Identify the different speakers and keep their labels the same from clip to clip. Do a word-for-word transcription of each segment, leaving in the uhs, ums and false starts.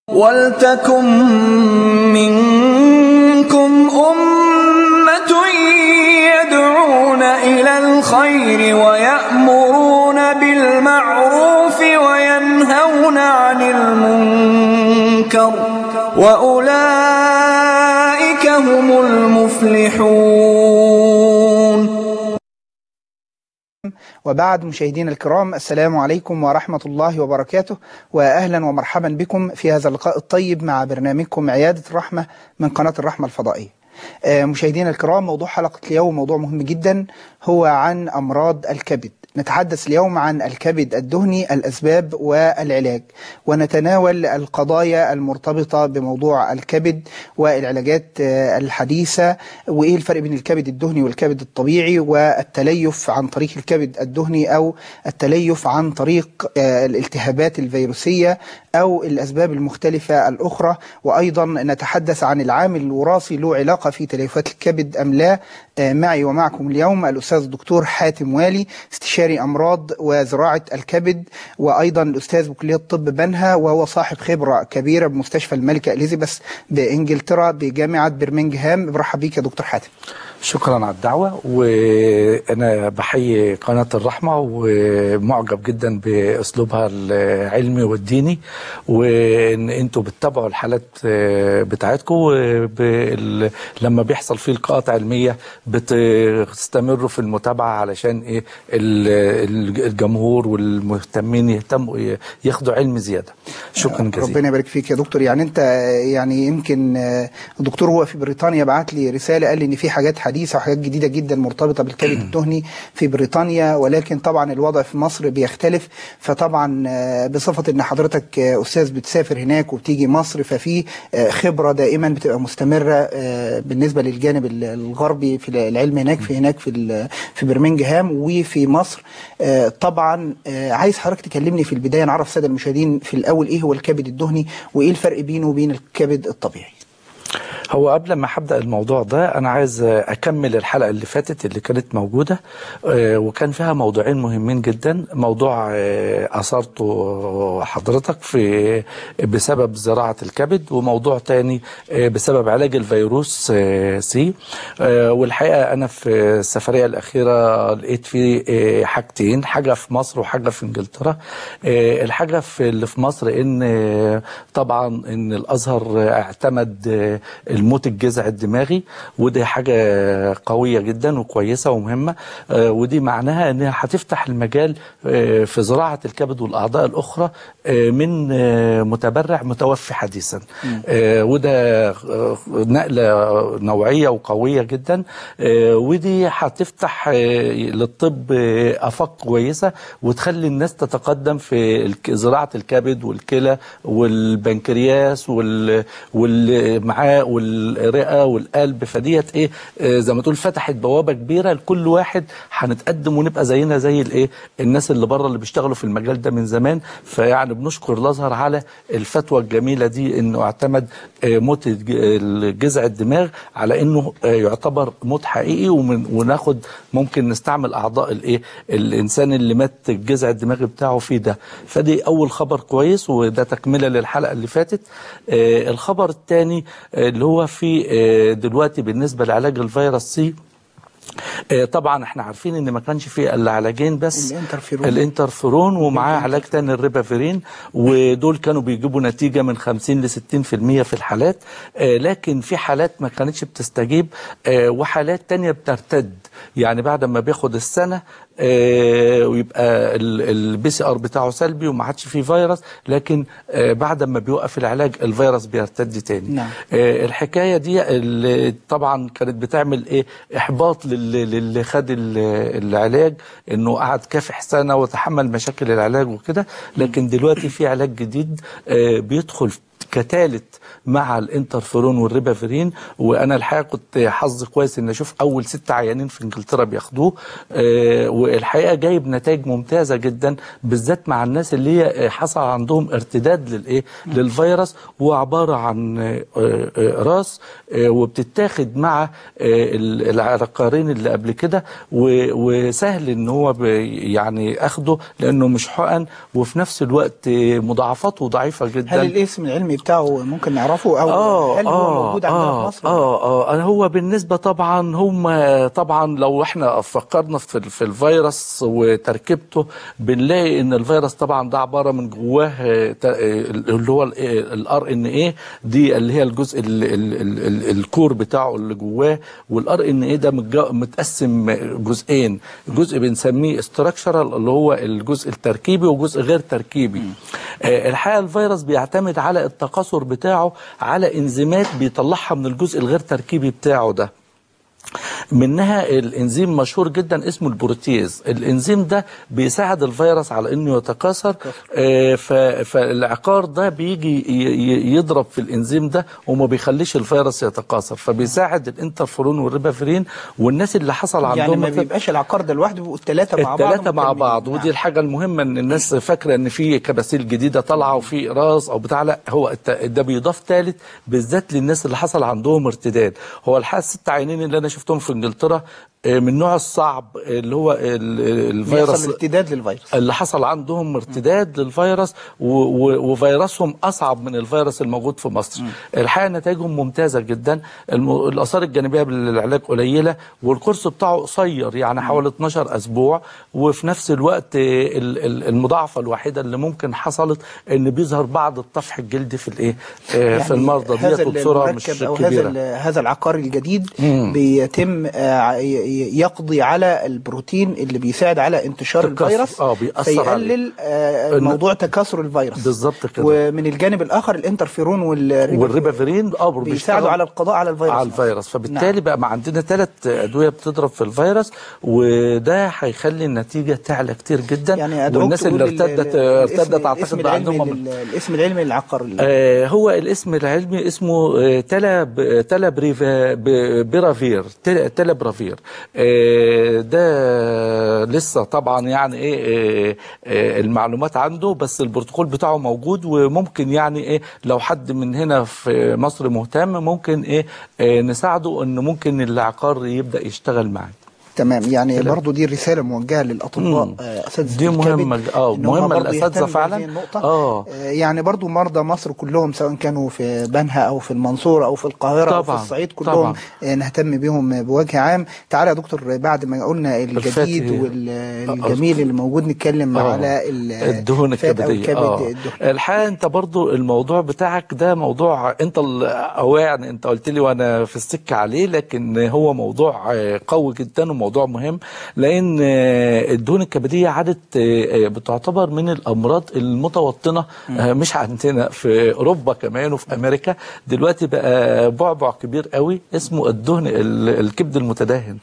Speaker 1: وَلْتَكُن مِّنكُمْ أُمَّةٌ يَدْعُونَ إِلَى الْخَيْرِ وَيَأْمُرُونَ بِالْمَعْرُوفِ وَيَنْهَوْنَ عَنِ الْمُنكَرِ ۚ وَأُولَٰئِكَ هُمُ الْمُفْلِحُونَ.
Speaker 2: وبعد، مشاهدينا الكرام، السلام عليكم ورحمة الله وبركاته، وأهلا ومرحبا بكم في هذا اللقاء الطيب مع برنامجكم عيادة الرحمة من قناة الرحمة الفضائية. مشاهدينا الكرام، موضوع حلقة اليوم موضوع مهم جدا، هو عن أمراض الكبد. نتحدث اليوم عن الكبد الدهني، الأسباب والعلاج، ونتناول القضايا المرتبطة بموضوع الكبد والعلاجات الحديثة، وإيه الفرق بين الكبد الدهني والكبد الطبيعي، والتليف عن طريق الكبد الدهني أو التليف عن طريق الالتهابات الفيروسية أو الأسباب المختلفة الأخرى. وأيضا نتحدث عن العامل الوراثي له علاقة في تليفات الكبد أم لا. معي ومعكم اليوم الأستاذ الدكتور حاتم والي، استشاري أمراض وزراعة الكبد، وأيضا الأستاذ بكلية طب بنها، وهو صاحب خبرة كبيرة بمستشفى الملكة إليزابيث بإنجلترا بجامعة برمنجهام. برحب بيك يا دكتور حاتم.
Speaker 3: شكرا على الدعوة، وأنا بحيي قناة الرحمة ومعجب جدا بأسلوبها العلمي والديني، وإن أنتوا بتتابعوا الحالات بتاعتكم، لما بيحصل فيه لقاءات علمية بتستمروا في المتابعة علشان إيه الجمهور والمهتمين يهتموا ياخدوا علم زيادة. شكرا جزيلا.
Speaker 2: ربنا يبارك فيك يا دكتور. يعني أنت يعني يمكن الدكتور هو في بريطانيا بعت لي رسالة، قال لي إن في حاجات حديثة وحاجات جديدة جدا مرتبطة بالكبد الدهني في بريطانيا، ولكن طبعا الوضع في مصر بيختلف. فطبعا بصفة ان حضرتك استاذ بتسافر هناك وبتيجي مصر، ففي خبرة دائما بتبقى مستمرة بالنسبة للجانب الغربي في العلم هناك في هناك في في برمنجهام وفي مصر. طبعا عايز حضرتك تكلمني في البداية، نعرف السادة المشاهدين في الاول ايه هو الكبد الدهني وايه الفرق بينه وبين الكبد الطبيعي.
Speaker 3: هو قبل ما هبدأ الموضوع ده، أنا عايز أكمل الحلقة اللي فاتت اللي كانت موجودة، وكان فيها موضوعين مهمين جدا. موضوع أثرته حضرتك في بسبب زراعة الكبد، وموضوع تاني بسبب علاج الفيروس سي. والحقيقة أنا في السفرية الأخيرة لقيت في حاجتين، حاجة في مصر وحاجة في إنجلترا. الحاجة في اللي في مصر إن طبعا إن الأزهر اعتمد الموت الجذع الدماغي، ودي حاجة قوية جدا وكويسة ومهمة، ودي معناها انها هتفتح المجال في زراعة الكبد والأعضاء الأخرى من متبرع متوفي حديثا. وده نقلة نوعية وقوية جدا، ودي هتفتح للطب آفاق كويسة، وتخلي الناس تتقدم في زراعة الكبد والكلى والبنكرياس وال والمعاء والرئة والقلب. فديت ايه زي ما تقول فتحت بوابة كبيرة لكل واحد، هنتقدم ونبقى زينا زي الايه الناس اللي بره اللي بيشتغلوا في المجال ده من زمان. فيعني بنشكر الازهر على الفتوى الجميلة دي، انه اعتمد موت الجذع الدماغ على انه يعتبر موت حقيقي، وناخد ممكن نستعمل اعضاء الايه الانسان اللي مات الجذع الدماغي بتاعه فيه ده. فدي اول خبر كويس، وده تكملة للحلقة اللي فاتت. الخبر الثاني اللي هو في دلوقتي بالنسبة لعلاج الفيروس سي، طبعا احنا عارفين ان ما كانش فيه الا علاجين بس،
Speaker 2: الانترفيرون,
Speaker 3: الانترفيرون ومعاه علاج تاني الريبافيرين، ودول كانوا بيجيبوا نتيجة من خمسين لستين في المية في الحالات. لكن في حالات ما كانتش بتستجيب، وحالات تانية بترتد، يعني بعد ما بياخد السنة ويبقى البي سي ار بتاعه سلبي وما عادش فيه فيروس، لكن بعد ما بيوقف العلاج الفيروس بيرتد تاني.
Speaker 2: نعم.
Speaker 3: الحكاية دي اللي طبعا كانت بتعمل ايه احباط للي خد العلاج، انه قعد كافح سنة وتحمل مشاكل العلاج وكده. لكن دلوقتي في علاج جديد بيدخل كثالث مع الانترفيرون والريبافيرين، وانا الحقيقه كنت حظي كويس ان اشوف اول ست عيانين في انجلترا بياخدوه، أه والحقيقه جايب نتائج ممتازه جدا، بالذات مع الناس اللي هي حصل عندهم ارتداد للايه للفيروس، وعباره عن أه أه راس أه وبتتاخد مع أه العقارين اللي قبل كده، وسهل ان هو يعني اخده لانه مش حقن، وفي نفس الوقت مضاعفاته ضعيفه جدا.
Speaker 2: هل الاسم العلمي بتاعه ممكن نعرفه، او
Speaker 3: آه
Speaker 2: هل هو
Speaker 3: آه
Speaker 2: موجود عندنا
Speaker 3: آه
Speaker 2: في مصر؟
Speaker 3: اه اه هو بالنسبه طبعا هم طبعا لو احنا فكرنا في في الفيروس وتركيبته بنلاقي ان الفيروس طبعا ده عباره من جواه اللي هو الار ان ايه، دي اللي هي الجزء ال ال ال ال الكور بتاعه اللي جواه، والار ان ايه ده متقسم جزئين، جزء بنسميه استراكشرال اللي هو الجزء التركيبي وجزء غير تركيبي. آه الحقيقه الفيروس بيعتمد على التكاثر بتاعه على انزيمات بيطلعها من الجزء الغير تركيبي بتاعه ده. منها الانزيم مشهور جدا اسمه البروتيز، الانزيم ده بيساعد الفيروس على انه يتكاثر. آه فالعقار ده بيجي يضرب في الانزيم ده وما بيخليش الفيروس يتكاثر، فبيساعد الانترفيرون والريبافيرين. والناس اللي حصل عندهم
Speaker 2: يعني ما بيبقاش العقار ده لوحده، بيبقوا الثلاثه مع بعض
Speaker 3: الثلاثه مع بعض. ودي
Speaker 2: نعم.
Speaker 3: الحاجه المهمه ان الناس فاكره ان في كباسيل جديده طالعه وفي راس او بتاع، لا، هو ده بيضاف ثالث بالذات للناس اللي حصل عندهم ارتداد. هو الحقيقه الست عينين اللي انا شفتهم في انجلترا من النوع الصعب اللي هو الفيروس
Speaker 2: ارتداد للفيروس
Speaker 3: اللي حصل عندهم ارتداد للفيروس، وفيروسهم اصعب من الفيروس الموجود في مصر. الحقيقه نتائجهم ممتازه جدا، الاثار الجانبيه بالعلاج قليله، والكورس بتاعه قصير يعني حوالي اتناشر اسبوع. وفي نفس الوقت المضاعفه الوحيده اللي ممكن حصلت ان بيظهر بعض الطفح الجلدي في الايه يعني في المرضى ديت وبصوره مش كبيره.
Speaker 2: هذا هذا العقار الجديد مم. بيتم يقضي على البروتين اللي بيساعد على انتشار الفيروس،
Speaker 3: اه بيأثر
Speaker 2: فيقلل آه موضوع تكاثر الفيروس
Speaker 3: بالظبط كده.
Speaker 2: ومن الجانب الاخر الانترفيرون
Speaker 3: والريبافيرين اه
Speaker 2: بيساعدوا على القضاء على الفيروس
Speaker 3: على الفيروس. فبالتالي نعم. بقى ما عندنا ثلاث ادويه بتضرب في الفيروس، وده هيخلي النتيجه تعلى كتير جدا.
Speaker 2: يعني
Speaker 3: والناس اللي ارتدت ارتدت اعتقد بقى عندهم
Speaker 2: الاسم العلمي للعقار
Speaker 3: آه هو الاسم العلمي اسمه آه تلا تلا برافير تلا برافير. آه ده لسه طبعا يعني ايه آه المعلومات عنده، بس البروتوكول بتاعه موجود، وممكن يعني ايه لو حد من هنا في مصر مهتم ممكن ايه آه نساعده انه ممكن العقار يبدأ يشتغل معاه.
Speaker 2: تمام. يعني برضو دي رسالة موجهة للأطباء
Speaker 3: اساتذه دي مهمة اه مهمة الاساتذه فعلا.
Speaker 2: اه يعني برضو مرضى مصر كلهم سواء كانوا في بنها او في المنصورة او في القاهرة طبعًا او في الصعيد كلهم طبعًا نهتم بهم بوجه عام. تعالى يا دكتور بعد ما قلنا الجديد والجميل اللي موجود نتكلم أوه. على
Speaker 3: الدهون الكبدية. اه الحقيقة انت برضو الموضوع بتاعك ده موضوع انت او يعني انت قلت لي وانا في السكة عليه، لكن هو موضوع قوي جدا موضوع مهم، لان الدهون الكبديه عادت بتعتبر من الامراض المتوطنه مش عندنا في اوروبا كمان وفي امريكا. دلوقتي بقى بعبع كبير قوي اسمه الدهن الكبد المتدهن،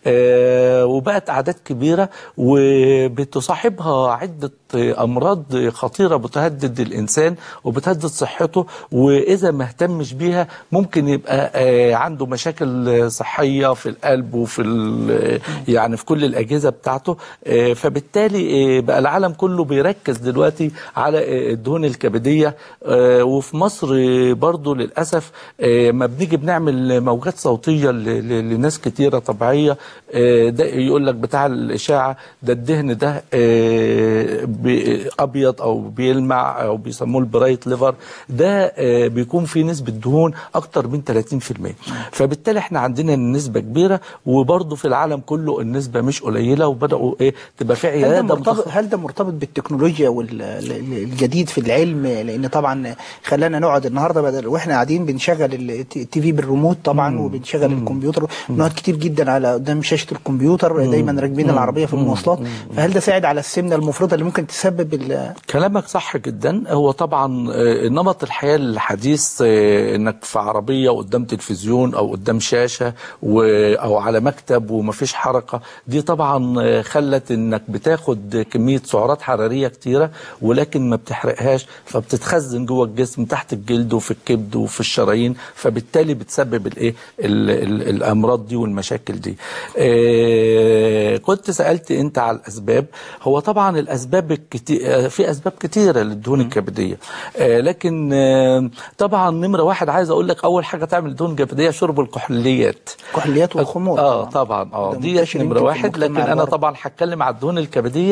Speaker 3: وبقت اعداد كبيره وبتصاحبها عده امراض خطيره بتهدد الانسان وبتهدد صحته، واذا ما اهتمش بيها ممكن يبقى عنده مشاكل صحيه في القلب وفي يعني في كل الأجهزة بتاعته. فبالتالي بقى العالم كله بيركز دلوقتي على الدهون الكبدية. وفي مصر برضو للأسف ما بنيجي بنعمل موجات صوتية لناس كتيرة طبيعية، ده يقول لك بتاع الإشاعة ده الدهن ده أبيض أو بيلمع أو بيسموه البرايت ليفر، ده بيكون فيه نسبة دهون أكتر من ثلاثين في المية. فبالتالي احنا عندنا نسبة كبيرة، وبرضو في العالم كله النسبة مش قليلة، وبدأوا ايه تبقى في عيادة.
Speaker 2: هل ده مرتبط, هل ده مرتبط بالتكنولوجيا والجديد في العلم؟ لان طبعا خلانا نقعد النهارده بدل واحنا قاعدين بنشغل التي في بالريموت طبعا مم. وبنشغل مم. الكمبيوتر، بنقعد كتير جدا على قدام شاشة الكمبيوتر مم. دايما راكبين العربية في المواصلات، فهل ده ساعد على السمنة المفرطة اللي ممكن تسبب ال...
Speaker 3: كلامك صح جدا. هو طبعا نمط الحياة الحديث انك في عربية قدام تلفزيون او قدام شاشة او على مكتب ومفيش حركة، دي طبعا خلت انك بتاخد كمية سعرات حرارية كتيرة ولكن ما بتحرقهاش، فبتتخزن جوه الجسم تحت الجلد وفي الكبد وفي الشرايين، فبالتالي بتسبب الايه الامراض دي والمشاكل دي. إيه كنت سألت انت على الاسباب. هو طبعا الاسباب الكتير، في اسباب كتيرة للدهون الكبدية، إيه لكن إيه طبعا نمرة واحد عايز اقول لك اول حاجة تعمل دهون كبدية شرب الكحوليات.
Speaker 2: الكحوليات والخمور
Speaker 3: اه طبعا اه دي نمرة واحد. لكن انا طبعا هتكلم على الدهون الكبدية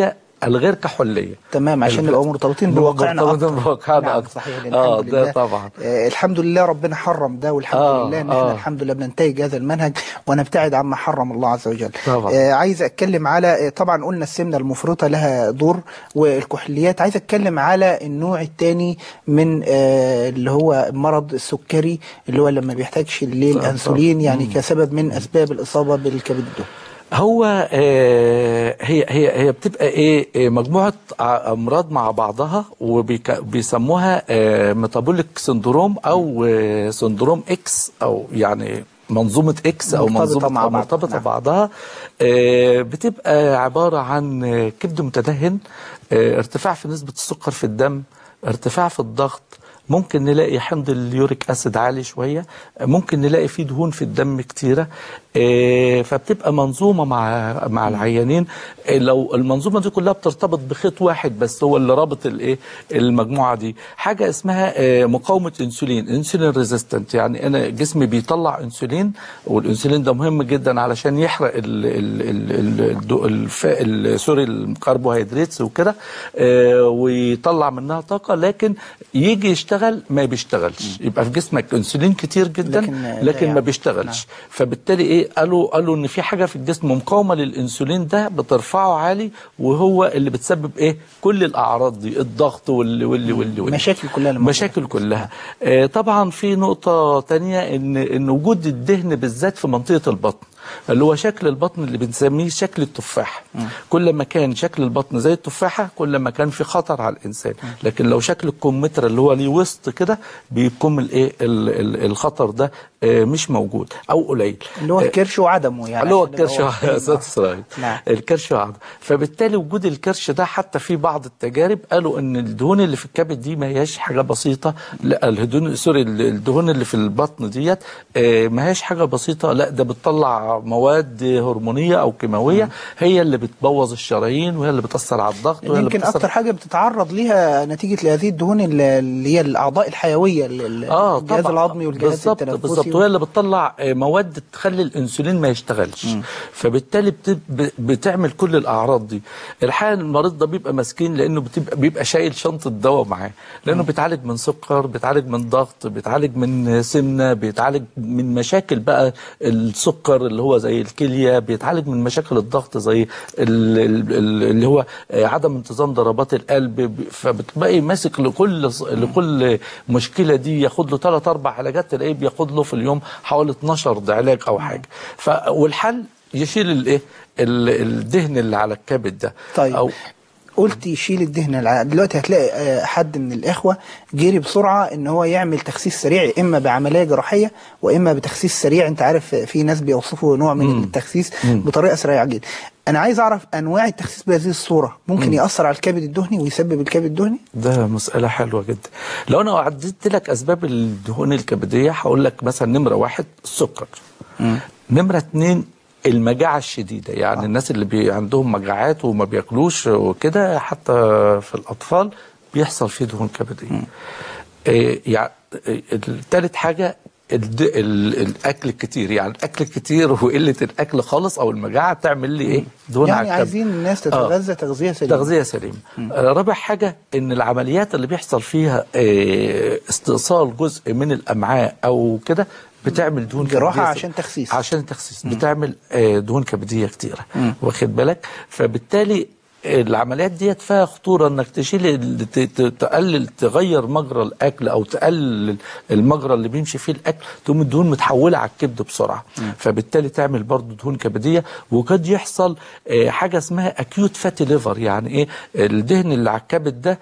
Speaker 3: الغير كحوليه.
Speaker 2: تمام، عشان نبقى مرتبطين بواقعنا
Speaker 3: مرتبطين
Speaker 2: اكتر.
Speaker 3: بواقعنا
Speaker 2: نعم
Speaker 3: اكتر.
Speaker 2: صحيح.
Speaker 3: اه
Speaker 2: الحمد
Speaker 3: ده
Speaker 2: لله.
Speaker 3: طبعا.
Speaker 2: آه الحمد لله ربنا حرم ده، والحمد
Speaker 3: آه
Speaker 2: لله ان
Speaker 3: آه.
Speaker 2: احنا الحمد لله بننتهج هذا المنهج ونبتعد عما حرم الله عز وجل.
Speaker 3: طبعا.
Speaker 2: آه عايز اتكلم على، آه طبعا قلنا السمنه المفرطه لها دور والكحوليات، عايز اتكلم على النوع الثاني من آه اللي هو مرض السكري، اللي هو لما بيحتاجش للانسولين، يعني كسبب من اسباب الاصابه بالكبد الدهني.
Speaker 3: هو آه هي هي هي بتبقى ايه آه، مجموعه امراض مع بعضها، وبيسموها آه ميتابوليك سندروم او آه سندروم اكس، او يعني منظومه اكس او منظومه
Speaker 2: مع بعض.
Speaker 3: مرتبطه
Speaker 2: نعم.
Speaker 3: بعضها. آه بتبقى عباره عن آه، كبد متدهن، آه ارتفاع في نسبه السكر في الدم، ارتفاع في الضغط، ممكن نلاقي حمض اليوريك اسيد عالي شويه، ممكن نلاقي فيه دهون في الدم كتيره. إيه فبتبقى منظومه مع مع العيانين. إيه لو المنظومه دي كلها بترتبط بخيط واحد بس هو اللي رابط الايه المجموعه دي، حاجه اسمها إيه مقاومه انسولين، انسولين ريزيستنت. يعني انا جسمي بيطلع انسولين، والانسولين ده مهم جدا علشان يحرق ال ال ال ال سوري الكربوهيدرات وكده، إيه ويطلع منها طاقه، لكن يجي يشتغل ما بيشتغلش، يبقى في جسمك انسولين كتير جدا لكن, لكن ما بيشتغلش. نعم. فبالتالي ايه قالوا قالوا ان في حاجه في الجسم مقاومه للانسولين ده بترفعه عالي، وهو اللي بتسبب ايه كل الاعراض دي، الضغط واللي واللي واللي, واللي.
Speaker 2: مشاكل كلها
Speaker 3: مشاكل كلها. آه طبعا في نقطه تانية، ان ان وجود الدهن بالذات في منطقه البطن، اللي هو شكل البطن اللي بنسميه شكل التفاحه. م. كل ما كان شكل البطن زي التفاحه كل ما كان في خطر على الانسان. م. لكن لو شكل الكمثرى اللي هو ليه وسط كده بيكون الايه الخطر ده مش موجود او قليل،
Speaker 2: اللي هو الكرش وعدمه، يعني
Speaker 3: اللي هو الكرش وعدمه.
Speaker 2: نعم.
Speaker 3: الكرش وعدمه. فبالتالي وجود الكرش ده حتى في بعض التجارب قالوا ان الدهون اللي في الكبد دي ما هياش حاجه بسيطه، لا الدهون سوري الدهون اللي في البطن ديت ما هياش حاجه بسيطه، لا ده بتطلع مواد هرمونيه او كيماويه. م. هي اللي بتبوظ الشرايين، وهي اللي بتاثر على الضغط، وهي
Speaker 2: يمكن اكتر حاجه بتتعرض ليها نتيجه لهذه الدهون اللي هي الاعضاء الحيويه،
Speaker 3: اه
Speaker 2: الجهاز الهضمي والجهاز التنفسي.
Speaker 3: بالظبط، وهي اللي بتطلع مواد تخلي الانسولين ما يشتغلش. م. فبالتالي بتعمل كل الاعراض دي. الحقيقه المريض ده بيبقى مسكين، لانه بتبقى بيبقى شايل شنطه دواء معاه، لانه م. بيتعالج من سكر، بيتعالج من ضغط، بيتعالج من سمنه، بيتعالج من مشاكل بقى السكر اللي هو زي الكليه، بيتعالج من مشاكل الضغط زي اللي هو عدم انتظام ضربات القلب. فبتبقى ماسك لكل لكل مشكله دي ياخد له ثلاث اربع علاجات، تلاقيه بياخد له في اليوم حوالي اتناشر علاج او حاجه. ف والحل يشيل الايه الدهن اللي على الكبد ده.
Speaker 2: طيب أو قلت يشيل الدهن. دلوقتي هتلاقي حد من الإخوة جري بسرعة ان هو يعمل تخسيس سريع، اما بعملية جراحية واما بتخسيس سريع. انت عارف في ناس بيوصفوا نوع من مم. التخسيس مم. بطريقة سريعة جدا. انا عايز اعرف انواع التخسيس بهذه الصورة ممكن مم. يأثر على الكبد الدهني ويسبب الكبد الدهني؟
Speaker 3: ده مسألة حلوة جدا. لو انا عديت لك اسباب الدهون الكبدية هقول لك مثلا نمرة واحد السكر، مم. نمرة اتنين المجاعة الشديدة، يعني آه. الناس اللي بي عندهم مجاعات وما بياكلوش وكده، حتى في الأطفال بيحصل فيه دهون كبدية. إيه يعني الثالث حاجة ال ال الاكل الكتير، يعني الاكل الكتير وقله الاكل خالص او المجاعه تعمل لي ايه دهون
Speaker 2: يعني
Speaker 3: على الكبد.
Speaker 2: عايزين الناس تتغذى آه. تغذيه سليمه.
Speaker 3: تغذيه سليمه. آه رابع حاجه ان العمليات اللي بيحصل فيها آه استئصال جزء من الامعاء او كده بتعمل دهون
Speaker 2: جراحه عشان تخسيس
Speaker 3: عشان تخسيس بتعمل آه دهون كبديه كتيره، واخد بالك. فبالتالي العمليات ديت فيها خطوره انك تشيل تقلل تغير مجرى الاكل او تقلل المجرى اللي بيمشي فيه الاكل، تقوم الدهون متحوله على الكبد بسرعه. م. فبالتالي تعمل برضه دهون كبديه. وقد يحصل حاجه اسمها اكيوت فاتي ليفر، يعني ايه الدهن اللي على الكبد ده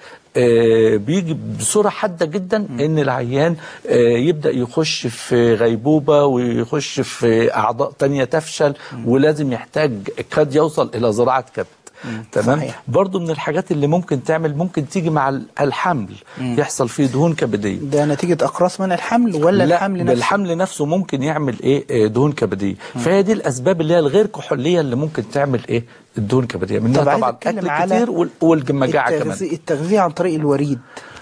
Speaker 3: آه بيجي بصوره حاده جدا. م. ان العيان آه يبدا يخش في غيبوبه ويخش في اعضاء تانية تفشل. م. ولازم يحتاج قد يوصل الى زراعه كبد. تمام. صحيح. برضو من الحاجات اللي ممكن تعمل ممكن تيجي مع الحمل. مم. يحصل فيه دهون كبديه.
Speaker 2: ده نتيجه اقراص منع الحمل ولا
Speaker 3: لا
Speaker 2: الحمل نفسه؟
Speaker 3: الحمل نفسه ممكن يعمل ايه دهون كبديه. مم. فهي دي الاسباب اللي هي الغير كحوليه اللي ممكن تعمل ايه الدهون كبديه، منها طبعا اكل كتير والمجاعه كمان.
Speaker 2: التغذيه عن طريق الوريد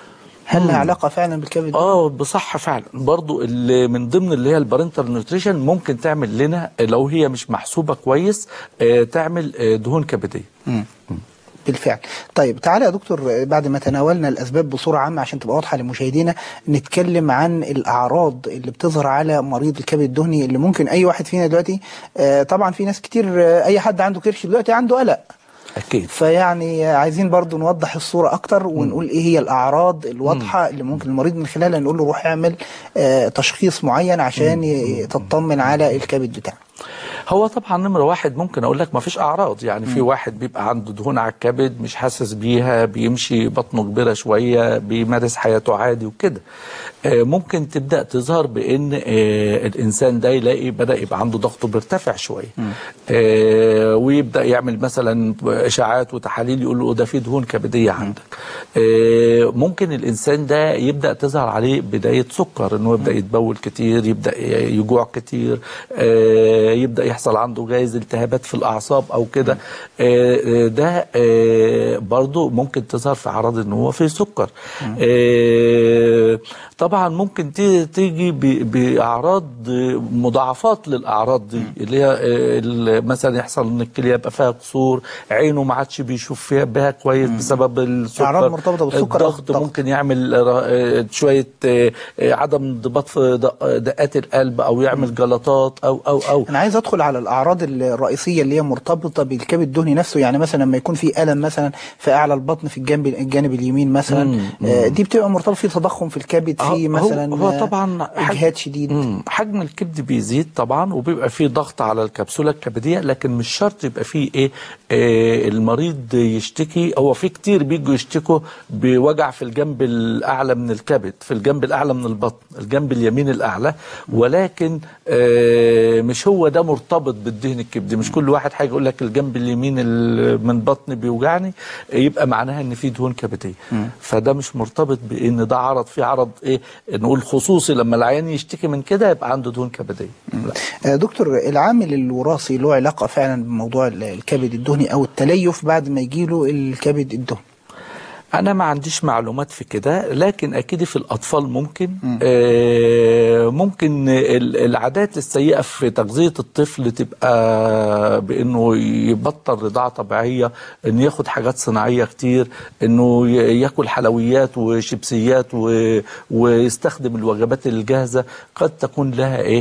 Speaker 2: هل لها علاقه فعلا بالكبد؟
Speaker 3: اه بصح فعلا. برضو اللي من ضمن اللي هي البارنتال نيوتريشن ممكن تعمل لنا لو هي مش محسوبه كويس آه تعمل آه دهون كبديه.
Speaker 2: مم. بالفعل. طيب تعالى يا دكتور، بعد ما تناولنا الأسباب بصورة عامة عشان تبقى واضحة لمشاهدينا، نتكلم عن الأعراض اللي بتظهر على مريض الكبد الدهني اللي ممكن أي واحد فينا دلوقتي، آه طبعا في ناس كتير، آه أي حد عنده كرش دلوقتي عنده قلق
Speaker 3: أكيد.
Speaker 2: فيعني عايزين برضو نوضح الصورة أكتر ونقول مم. إيه هي الأعراض الواضحة مم. اللي ممكن المريض من خلالها نقول له روح اعمل آه تشخيص معين عشان مم. تطمن على الكبد بتاعه.
Speaker 3: هو طبعا نمرة واحد ممكن اقول لك ما فيش اعراض، يعني م. في واحد بيبقى عنده دهون على الكبد مش حاسس بيها، بيمشي بطنه كبيرة شوية، بيمارس حياته عادي وكده. آه ممكن تبدأ تظهر بان آه الانسان ده يلاقي بدأ يبقى عنده ضغطه بيرتفع شوية، آه ويبدأ يعمل مثلا اشاعات وتحاليل يقول له ده في دهون كبدية عندك. آه ممكن الانسان ده يبدأ تظهر عليه بداية سكر، انه يبدأ يتبول كتير، يبدأ يجوع كتير، آه يبدأ يحصل عنده جايز التهابات في الأعصاب أو كده. آه ده آه برضو ممكن تظهر في أعراض إن هو في سكر. آه طبعا ممكن تيجي بأعراض مضاعفات للأعراض دي، اللي هي آه مثلا يحصل إن الكلية يبقى فيها قصور، عينه ما عادش بيشوف فيها بها كويس بسبب السكر.
Speaker 2: أعراض مرتبطة بالسكر.
Speaker 3: الضغط ممكن يعمل آه شوية آه عدم انضباط في دقات القلب، أو يعمل جلطات أو أو أو
Speaker 2: أنا عايز أدخل على الأعراض الرئيسية اللي هي مرتبطة بالكبد الدهني نفسه، يعني مثلا لما يكون في ألم مثلا في أعلى البطن في الجنب الجانب اليمين مثلا، مم. آه دي بتبقى مرتبطة في تضخم في الكبد، في مثلا
Speaker 3: هو, هو طبعا
Speaker 2: إجهاد شديد،
Speaker 3: مم. حجم الكبد بيزيد طبعا، وبيبقى فيه ضغط على الكبسولة الكبدية، لكن مش شرط يبقى فيه إيه آه المريض يشتكي. هو في كتير بيجوا يشتكوا بوجع في الجنب الأعلى من الكبد، في الجنب الأعلى من البطن، الجنب اليمين الأعلى، ولكن آه مش هو ده مرتبط بالدهن الكبدي. مش كل واحد حاجه يقول لك الجنب اليمين من بطني بيوجعني يبقى معناها ان في دهون كبديه، فده مش مرتبط بان ده عرض. في عرض ايه نقول خصوصي لما العيان يشتكي من كده يبقى عنده دهون كبديه.
Speaker 2: دكتور، العامل الوراثي له علاقه فعلا بموضوع الكبد الدهني او التليف بعد ما يجيله الكبد الدهني؟
Speaker 3: أنا ما عنديش معلومات في كده، لكن أكيد في الأطفال ممكن. آه ممكن العادات السيئة في تغذية الطفل تبقى بأنه يبطل رضاعة طبيعية، أنه ياخد حاجات صناعية كتير، أنه ياكل حلويات وشيبسيات ويستخدم الوجبات الجاهزة، قد تكون لها إيه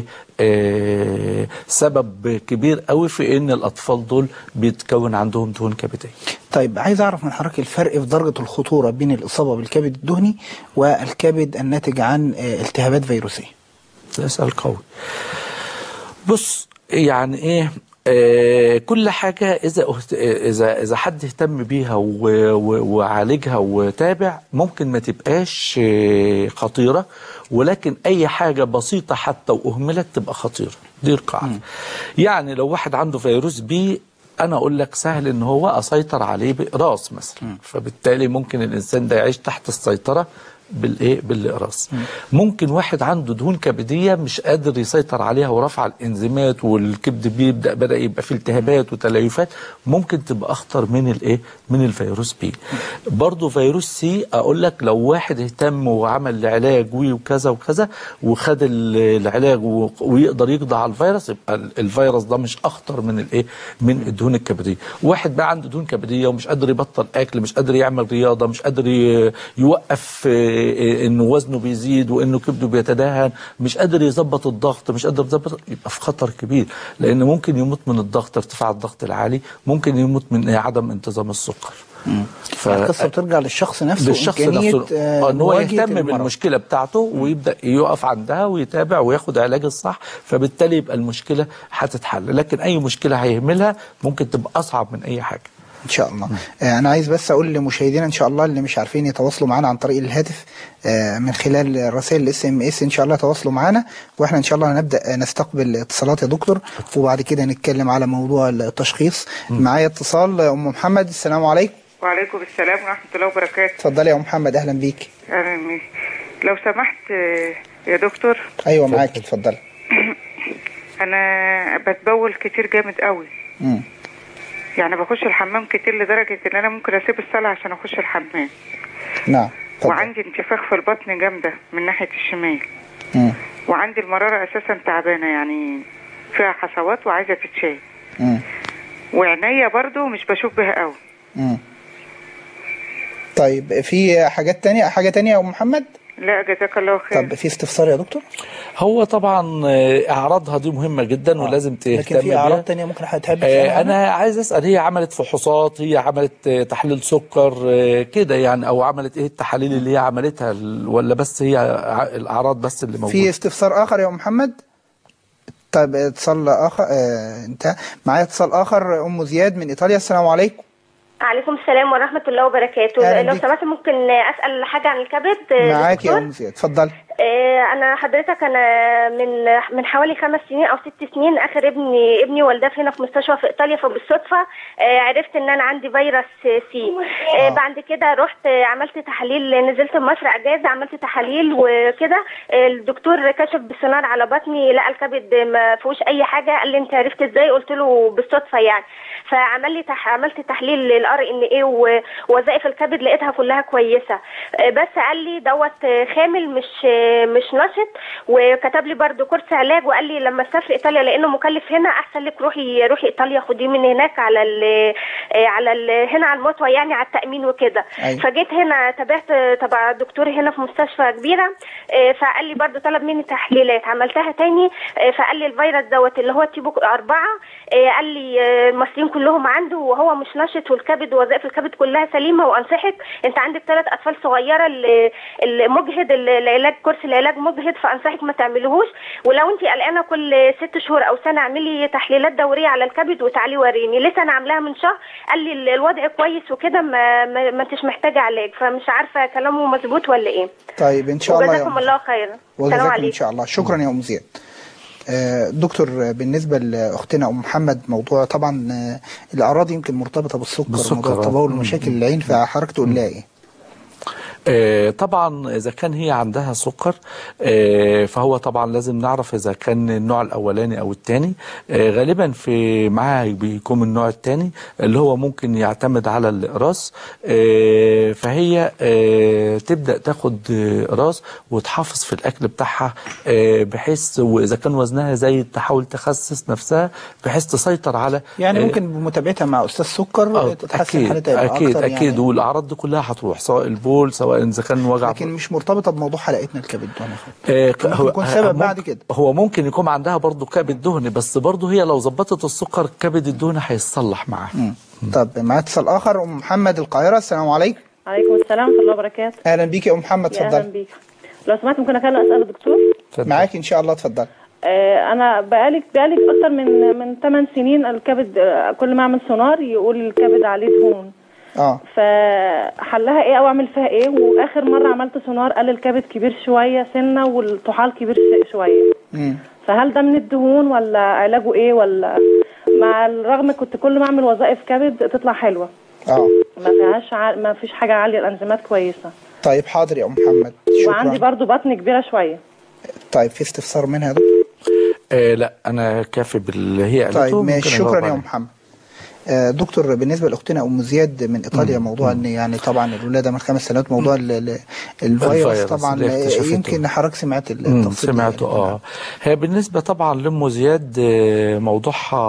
Speaker 3: آه سبب كبير قوي في أن الأطفال دول بيتكون عندهم دهون كبدية.
Speaker 2: طيب عايز أعرف من حضرتك الفرق في درجة الخطورة بين الإصابة بالكبد الدهني والكبد الناتج عن التهابات فيروسية.
Speaker 3: ده سؤال قوي. بص يعني إيه آه كل حاجة إذا إذا إذا حد اهتم بيها وعالجها وتابع ممكن ما تبقاش خطيرة، ولكن أي حاجة بسيطة حتى وأهملت تبقى خطيرة. دي القاعدة. يعني لو واحد عنده فيروس بي، أنا أقول لك سهل إن هو أسيطر عليه بإقراص مثلا، م. فبالتالي ممكن الإنسان ده يعيش تحت السيطرة بالايه بالاقراص. ممكن واحد عنده دهون كبديه مش قادر يسيطر عليها ورفع الانزيمات والكبد بيبدا بدا يبقى فيه التهابات وتليفات، ممكن تبقى اخطر من الايه من الفيروس بي. برضه فيروس سي اقول لك لو واحد اهتم وعمل علاج وكذا وكذا وخد العلاج ويقدر يقضي على الفيروس، يبقى الفيروس ده مش اخطر من الايه من الدهون الكبديه. واحد بقى عنده دهون كبديه ومش قادر يبطل اكل، مش قادر يعمل رياضه، مش قادر يوقف انه وزنه بيزيد وانه كبده بيتدهن، مش قادر يظبط الضغط، مش قادر يظبط، يبقى في خطر كبير، لان ممكن يموت من الضغط، ارتفاع الضغط العالي، ممكن يموت من عدم انتظام السكر.
Speaker 2: فالقصه بترجع للشخص نفسه،
Speaker 3: للشخص نفسه آه ان هو يهتم بالمشكله بتاعته ويبدا يقف عندها ويتابع وياخد علاج الصح، فبالتالي يبقى المشكله هتتحل. لكن اي مشكله هيهملها ممكن تبقى اصعب من اي حاجه
Speaker 2: ان شاء الله. آه انا عايز بس اقول لمشاهدينا ان شاء الله اللي مش عارفين يتواصلوا معنا عن طريق الهاتف آه من خلال رسائل الاس ام اس، ان شاء الله تواصلوا معنا، واحنا ان شاء الله هنبدا نستقبل اتصالات يا دكتور، وبعد كده نتكلم على موضوع التشخيص. معايا اتصال ام محمد. السلام عليكم.
Speaker 4: وعليكم السلام ورحمه الله وبركاته.
Speaker 2: اتفضلي يا ام محمد، اهلا بيك.
Speaker 4: اهلا بيك. لو سمحت يا دكتور.
Speaker 2: ايوه معاكي، اتفضلي.
Speaker 4: انا بتبول كتير جامد قوي. امم يعني بخش الحمام كتير لدرجة ان انا ممكن اسيب الصلاة عشان اخش الحمام.
Speaker 2: نعم.
Speaker 4: وعندي انتفاخ في البطن جامدة من ناحية الشمال. مم. وعندي المرارة اساسا تعبانة، يعني فيها حصوات وعايزة تتشال. وعينيا برضو مش بشوف بها قوي.
Speaker 2: طيب في حاجات تانية حاجة تانية يا أم محمد؟
Speaker 4: لا جزاك الله خير.
Speaker 2: طب في استفسار يا دكتور؟
Speaker 3: هو طبعا اعراضها دي مهمه جدا آه. ولازم تهتم
Speaker 2: لكن في اعراض تانية ممكن هتحب
Speaker 3: آه انا عايز اسال، هي عملت فحوصات، هي عملت تحليل سكر آه كده يعني، او عملت ايه التحاليل اللي هي عملتها، ولا بس هي الاعراض بس اللي موجوده؟
Speaker 2: في استفسار اخر يا ام محمد؟ طيب اتصال اخر آه انت معايا اتصال اخر. ام زياد من ايطاليا، السلام عليكم.
Speaker 5: عليكم السلام ورحمة الله وبركاته. لو سمحت ممكن أسأل حاجة عن الكبد؟
Speaker 2: معاك يا أم زياد، اتفضلي.
Speaker 5: أنا حضرتك أنا من من حوالي خمس سنين أو ست سنين آخر ابني ابني والداه هنا في مستشفى في إيطاليا، فبالصدفة عرفت إن أنا عندي فيروس سي. آه. بعد كده رحت عملت تحاليل، نزلت مصر أجازة عملت تحاليل وكده، الدكتور كشف بالسونار على بطني لقى الكبد ما فيهوش أي حاجة. قال لي أنت عرفت إزاي؟ قلت له بالصدفة يعني. فعمل لي تح... عملت تحليل للار ان ايه ووظائف الكبد لقيتها كلها كويسه، بس قال لي دوت خامل مش مش نشط، وكتب لي برده كورس علاج وقال لي لما تسافري ايطاليا لانه مكلف هنا احسن لك روحي روحي ايطاليا خديه من هناك على ال على ال هنا على المطوى يعني على التامين وكده. أيوة. فجيت هنا تابعت تبع دكتور هنا في مستشفى كبيره، فقال لي برده طلب مني تحليلات عملتها تاني، فقال لي الفيروس دوت اللي هو تيبو أربعة، قال لي المصريين كلهم عنده وهو مش نشط والكبد ووظائف الكبد كلها سليمه، وانصحك انت عندك ثلاث اطفال صغيره المجهد العلاج كورس العلاج مجهد، فانصحك ما تعملوهوش، ولو انت قلقانه كل ست شهور او سنه اعملي تحليلات دوريه على الكبد وتعالي وريني. لسه انا عاملاها من شهر، قال لي الوضع كويس وكده ما ما, ما انتش محتاجه علاج، فمش عارفه كلامه مظبوط ولا ايه.
Speaker 2: طيب ان شاء الله.
Speaker 5: وجزاكم الله خيرا.
Speaker 2: السلام عليكم. ان شاء الله. شكرا يا ام زياد. دكتور بالنسبة لأختنا أم محمد، موضوع طبعا الأعراض يمكن مرتبطة بالسكر, بالسكر موضوع التبول ومشاكل العين، فحضرتك تقول لها إيه؟
Speaker 3: آه طبعا إذا كان هي عندها سكر آه فهو طبعا لازم نعرف إذا كان النوع الأولاني أو الثاني. آه غالبا في معاها بيكون النوع الثاني اللي هو ممكن يعتمد على الإقراص. آه فهي آه تبدأ تاخد إقراص وتحافظ في الأكل بتاعها، آه بحيث وإذا كان وزنها زايد تحاول تخسس نفسها بحيث تسيطر على
Speaker 2: يعني ممكن آه بمتابعتها مع أستاذ سكر تتحسن حالتها
Speaker 3: أكيد
Speaker 2: أكتر
Speaker 3: أكيد يعني. والأعراض دي كلها هتروح سواء البول سواء إذا كان وجع،
Speaker 2: لكن مش مرتبطه بموضوع حلقتنا الكبد دهني. آه هو يكون سبب بعد كده.
Speaker 3: هو ممكن يكون عندها برضو كبد دهني، بس برضو هي لو ظبطت السكر الكبد الدهني هيتصلح معاها.
Speaker 2: طب معايا اتصال اخر. ام محمد القاهره، السلام عليكم.
Speaker 6: عليكم السلام ورحمه الله وبركاته.
Speaker 2: اهلا بيكي يا ام محمد، اتفضلي.
Speaker 6: اهلا بيك. لو سمحت ممكن اكلم اسال الدكتور؟
Speaker 2: معاك ان شاء الله، اتفضلي.
Speaker 6: آه انا بقالي بقالي اكتر من من ثمان سنين الكبد، آه كل ما اعمل سونار يقول الكبد عليه دهون.
Speaker 2: اه
Speaker 6: فحلها ايه او اعمل فيها ايه؟ واخر مره عملت سونار قال الكبد كبير شويه سنه والطحال كبير شويه. امم فهل ده من الدهون ولا علاجه ايه؟ ولا مع الرغم كنت كل ما اعمل وظائف كبد تطلع حلوه.
Speaker 2: اه
Speaker 6: ما فيهاش ع... ما فيش حاجه عاليه، الانزيمات كويسه.
Speaker 2: طيب حاضر يا ام محمد.
Speaker 6: شكرا. وعندي برضو بطن كبيره شويه.
Speaker 2: طيب في استفسار منها يا دكتور؟
Speaker 3: آه لا انا كافي باللي هي قالته.
Speaker 2: طيب ماشي، شكرا يا ام محمد. دكتور بالنسبه لاختنا ام زياد من ايطاليا، موضوع ان يعني طبعا الولاده من خمس سنوات، موضوع الفيروس طبعا يمكن حضرتك سمعت التفصيل.
Speaker 3: سمعته اه. هي بالنسبه طبعا لام زياد موضوعها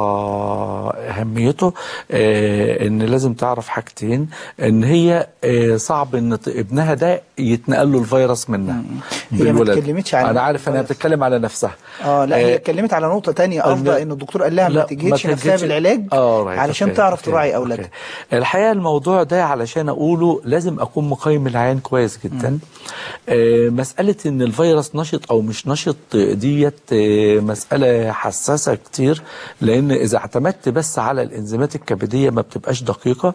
Speaker 3: اهميته ان لازم تعرف حاجتين، ان هي صعب ان ابنها ده يتنقل له الفيروس منها.
Speaker 2: هي ما اتكلمتش على،
Speaker 3: انا عارف انها بتتكلم على نفسها.
Speaker 2: اه لا هي اتكلمت على نقطه ثانيه افضل، ان الدكتور قال لها ما تجهدش نفسها بالعلاج علشان تعرف تراعي اولادها.
Speaker 3: الحقيقه الموضوع ده علشان اقوله لازم اكون مقيم العين كويس جدا. آه مساله ان الفيروس نشط او مش نشط ديت آه مساله حساسه كتير، لان اذا اعتمدت بس على الانزيمات الكبديه ما بتبقاش دقيقه.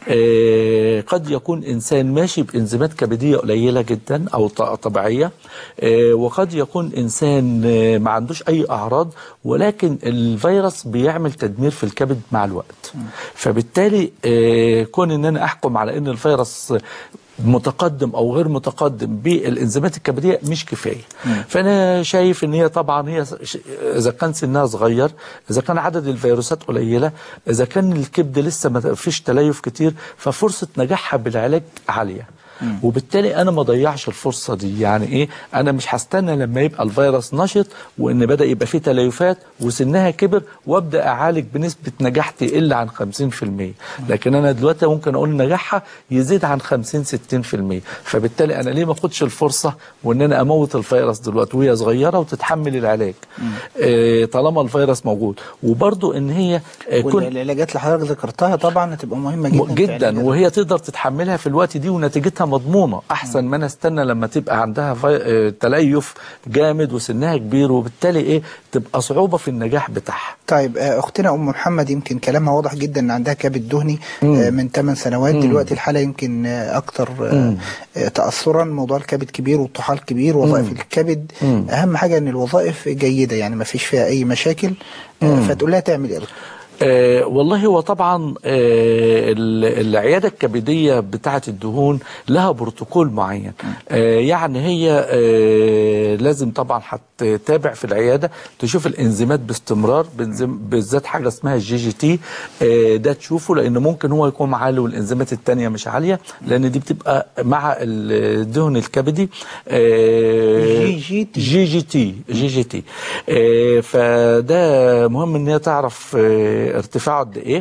Speaker 3: آه قد يكون انسان ماشي بانزيمات كبديه قليله جدا او طبيعيه، آه وقد يكون انسان آه ما عندوش اي اعراض ولكن الفيروس بيعمل تدمير في الكبد مع الوقت. فبالتالي آه كون ان انا احكم على ان الفيروس متقدم او غير متقدم بالانزيمات الكبديه مش كفايه. فانا شايف ان هي طبعا هي اذا كان سنها صغير، اذا كان عدد الفيروسات قليله، اذا كان الكبد لسه ما فيش تليف كتير، ففرصه نجاحها بالعلاج عاليه. وبالتالي انا ما ضيعش الفرصه دي. يعني ايه؟ انا مش هستنى لما يبقى الفيروس نشط وان بدا يبقى فيه تليفات وسنها كبر وابدا اعالج بنسبه نجاح تقل عن خمسين في المية، لكن انا دلوقتي ممكن اقول نجاحها يزيد عن خمسين ستين في المية. فبالتالي انا ليه ما اخدش الفرصه وان انا اموت الفيروس دلوقتي وهي صغيره وتتحمل العلاج آه طالما الفيروس موجود. وبرضو ان هي آه
Speaker 2: والعلاجات اللي حضرتك ذكرتها طبعا هتبقى مهمه جدا
Speaker 3: جدا وهي تقدر تتحملها في الوقت دي ونتيجتها مضمونه احسن ما انا استنى لما تبقى عندها في... تليف جامد وسنها كبير وبالتالي ايه تبقى صعوبه في النجاح بتاعها.
Speaker 2: طيب اختنا ام محمد يمكن كلامها واضح جدا ان عندها كبد دهني من ثمان سنوات. مم. دلوقتي الحاله يمكن اكتر تاثرا، موضوع الكبد كبير والطحال كبير، وظائف الكبد مم. اهم حاجه ان الوظائف جيده يعني ما فيش فيها اي مشاكل. فتقول لها تعمل ايه؟
Speaker 3: آه والله هو طبعا آه العيادة الكبدية بتاعة الدهون لها بروتوكول معين. آه يعني هي آه لازم طبعا هتتابع في العيادة تشوف الانزيمات باستمرار، بالذات حاجة اسمها الجي جي تي. آه ده تشوفه لان ممكن هو يكون عالي والانزيمات التانية مش عالية، لان دي بتبقى مع الدهن الكبدي. آه
Speaker 2: جي جي تي
Speaker 3: جي جي تي جي جي تي آه فده مهم ان هي تعرف آه ارتفاعه قد ايه.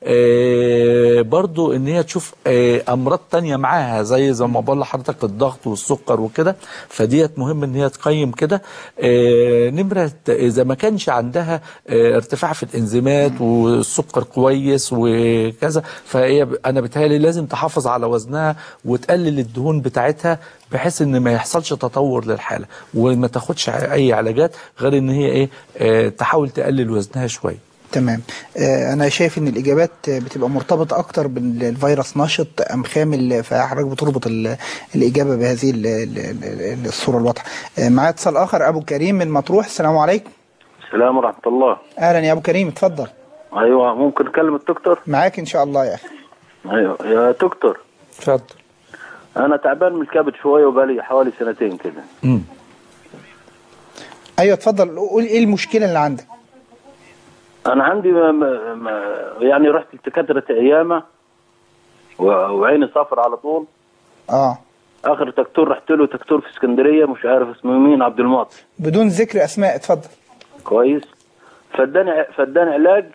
Speaker 3: آه برضو ان هي تشوف آه امراض تانية معاها زي زي ما بقول لحضرتك الضغط والسكر وكده، فديت مهم ان هي تقيم كده. آه نمره اذا ما كانش عندها آه ارتفاع في الانزيمات والسكر كويس وكذا، فهي انا بتهيألي لازم تحافظ على وزنها وتقلل الدهون بتاعتها بحيث ان ما يحصلش تطور للحاله وما تاخدش اي علاجات غير ان هي ايه آه تحاول تقلل وزنها شويه.
Speaker 2: تمام. آه انا شايف ان الاجابات بتبقى مرتبطه اكتر بالفيروس نشط ام خامل، فحضرتك بتربط الاجابه بهذه الصوره الواضحه. آه معايا اتصال اخر، ابو كريم من مطروح. السلام عليكم.
Speaker 7: السلام ورحمه الله.
Speaker 2: اهلا يا ابو كريم، اتفضل.
Speaker 7: ايوه ممكن اكلم الدكتور؟
Speaker 2: معاك ان شاء الله يا اخي.
Speaker 7: ايوه يا دكتور.
Speaker 3: اتفضل.
Speaker 7: انا تعبان من الكبد شويه وبقالي حوالي سنتين كده.
Speaker 3: امم
Speaker 2: ايوه اتفضل، قول ايه المشكله اللي عندك؟
Speaker 7: انا عندي ما ما يعني رحت لدكاتره ايامه وعيني صفر على طول.
Speaker 2: اه
Speaker 7: اخر دكتور رحت له دكتور في اسكندريه مش عارف اسمه مين، عبد المعطي.
Speaker 2: بدون ذكر اسماء اتفضل.
Speaker 7: كويس. فداني فداني علاج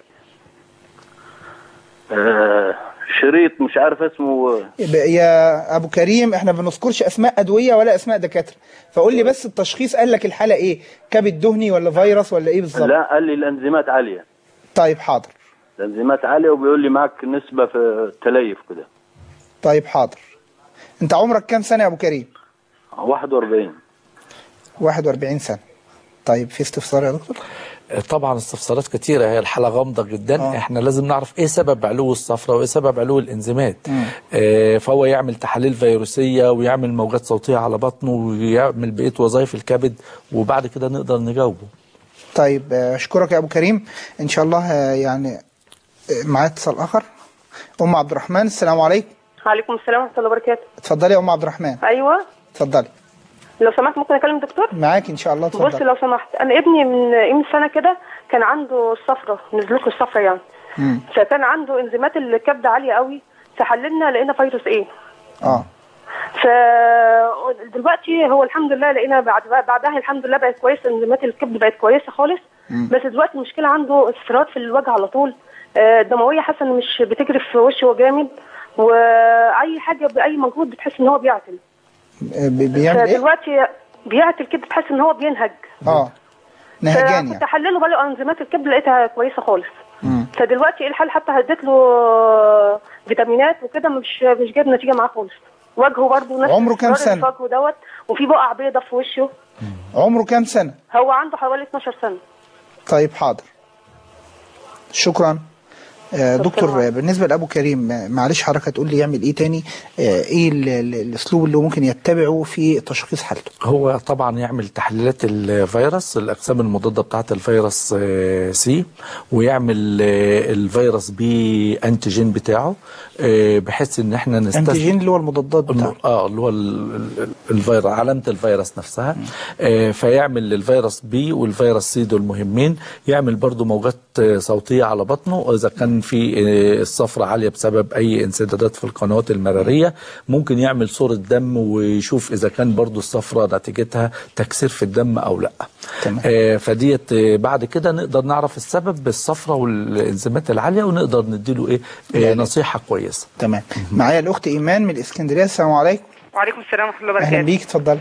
Speaker 7: آه شريط مش عارف اسمه.
Speaker 2: يا ابو كريم احنا ما بنذكرش اسماء ادويه ولا اسماء دكاتره، فقول لي بس التشخيص قال لك الحاله ايه؟ كبد دهني ولا فيروس ولا ايه بالظبط؟
Speaker 7: لا قال لي الانزيمات عاليه.
Speaker 2: طيب حاضر.
Speaker 7: الانزيمات عاليه وبيقول لي معك نسبه في التليف كده.
Speaker 2: طيب حاضر. انت عمرك كام سنه يا ابو كريم؟
Speaker 7: واحد وأربعين.
Speaker 2: واحد وأربعين سنه. طيب في استفسار يا دكتور؟
Speaker 3: طبعا استفسارات كتيرة، هي الحالة غامضة جدا. آه. احنا لازم نعرف ايه سبب علو الصفرة وايه سبب علو الانزيمات. اه فهو يعمل تحاليل فيروسية ويعمل موجات صوتية على بطنه ويعمل بقية وظائف الكبد وبعد كده نقدر نجاوبه.
Speaker 2: طيب اشكرك يا ابو كريم ان شاء الله. يعني معايا اتصال اخر، ام عبد الرحمن. السلام عليكم.
Speaker 8: وعليكم السلام ورحمة الله وبركاته.
Speaker 2: اتفضلي يا ام عبد الرحمن.
Speaker 8: ايوه
Speaker 2: اتفضلي.
Speaker 8: لو سمحت ممكن اكلم الدكتور؟
Speaker 2: معاك ان شاء الله. اتفضل.
Speaker 8: بص لو سمحت، انا ابني من قيمه سنه كده كان عنده الصفرة، نزلت له الصفرة يعني. امم فكان عنده انزيمات الكبد عاليه قوي، فحللنا لقينا فيروس ايه.
Speaker 2: اه
Speaker 8: فدلوقتي هو الحمد لله لقينا بعد بعدها الحمد لله بقت كويسه، انزيمات الكبد بقت كويسه خالص. مم. بس دلوقتي المشكله عنده اصفرار في الوجه على طول، الدمويه حاسه ان مش بتجري في وشه جامد، واي حاجه باي مجهود بتحس ان هو بيعتل.
Speaker 2: بيعمل ايه؟
Speaker 8: دلوقتي بيعتل كده، بتحس ان هو بينهج.
Speaker 2: اه نهجان يعني.
Speaker 8: كنت احلله بقى انزيمات الكبد لقيتها كويسه خالص.
Speaker 2: مم.
Speaker 8: فدلوقتي ايه الحل؟ حتى هديت له فيتامينات وكده مش مش جايب نتيجه معاه خالص. وجهه برضه نفس
Speaker 2: عمره كام سنه؟
Speaker 8: وجهه دوت وفي بقع بيضه في وشه.
Speaker 2: عمره كام سنه؟
Speaker 8: هو عنده حوالي اتناشر سنه.
Speaker 2: طيب حاضر. شكرا. آه دكتور بالنسبه لابو كريم، معلش حضرتك هتقول لي يعمل ايه تاني؟ آه ايه الاسلوب اللي ممكن يتبعه في تشخيص حالته؟
Speaker 3: هو طبعا يعمل تحليلات الفيروس، الاجسام المضاده بتاعه الفيروس آه سي، ويعمل آه الفيروس بي انتيجين بتاعه، آه بحيث ان احنا نستثبت
Speaker 2: انتيجين اللي هو المضادات بتاعه.
Speaker 3: اه اللي هو الفيروس، علامه الفيروس نفسها. آه فيعمل الفيروس بي والفيروس سي دول مهمين. يعمل برضو موجات صوتية على بطنه، وإذا كان في الصفرة عالية بسبب أي انسدادات في القنوات المرارية ممكن يعمل صورة دم ويشوف إذا كان برضو الصفرة نتيجتها تكسير في الدم أو لا.
Speaker 2: تمام.
Speaker 3: آه فديت بعد كده نقدر نعرف السبب بالصفرة والإنزيمات العالية ونقدر نديله إيه آه نصيحة كويسة.
Speaker 2: تمام. معايا الأخت إيمان من الإسكندرية. السلام عليكم.
Speaker 9: وعليكم السلام ورحمة الله وبركاته.
Speaker 2: أهلا بيك، اتفضلي.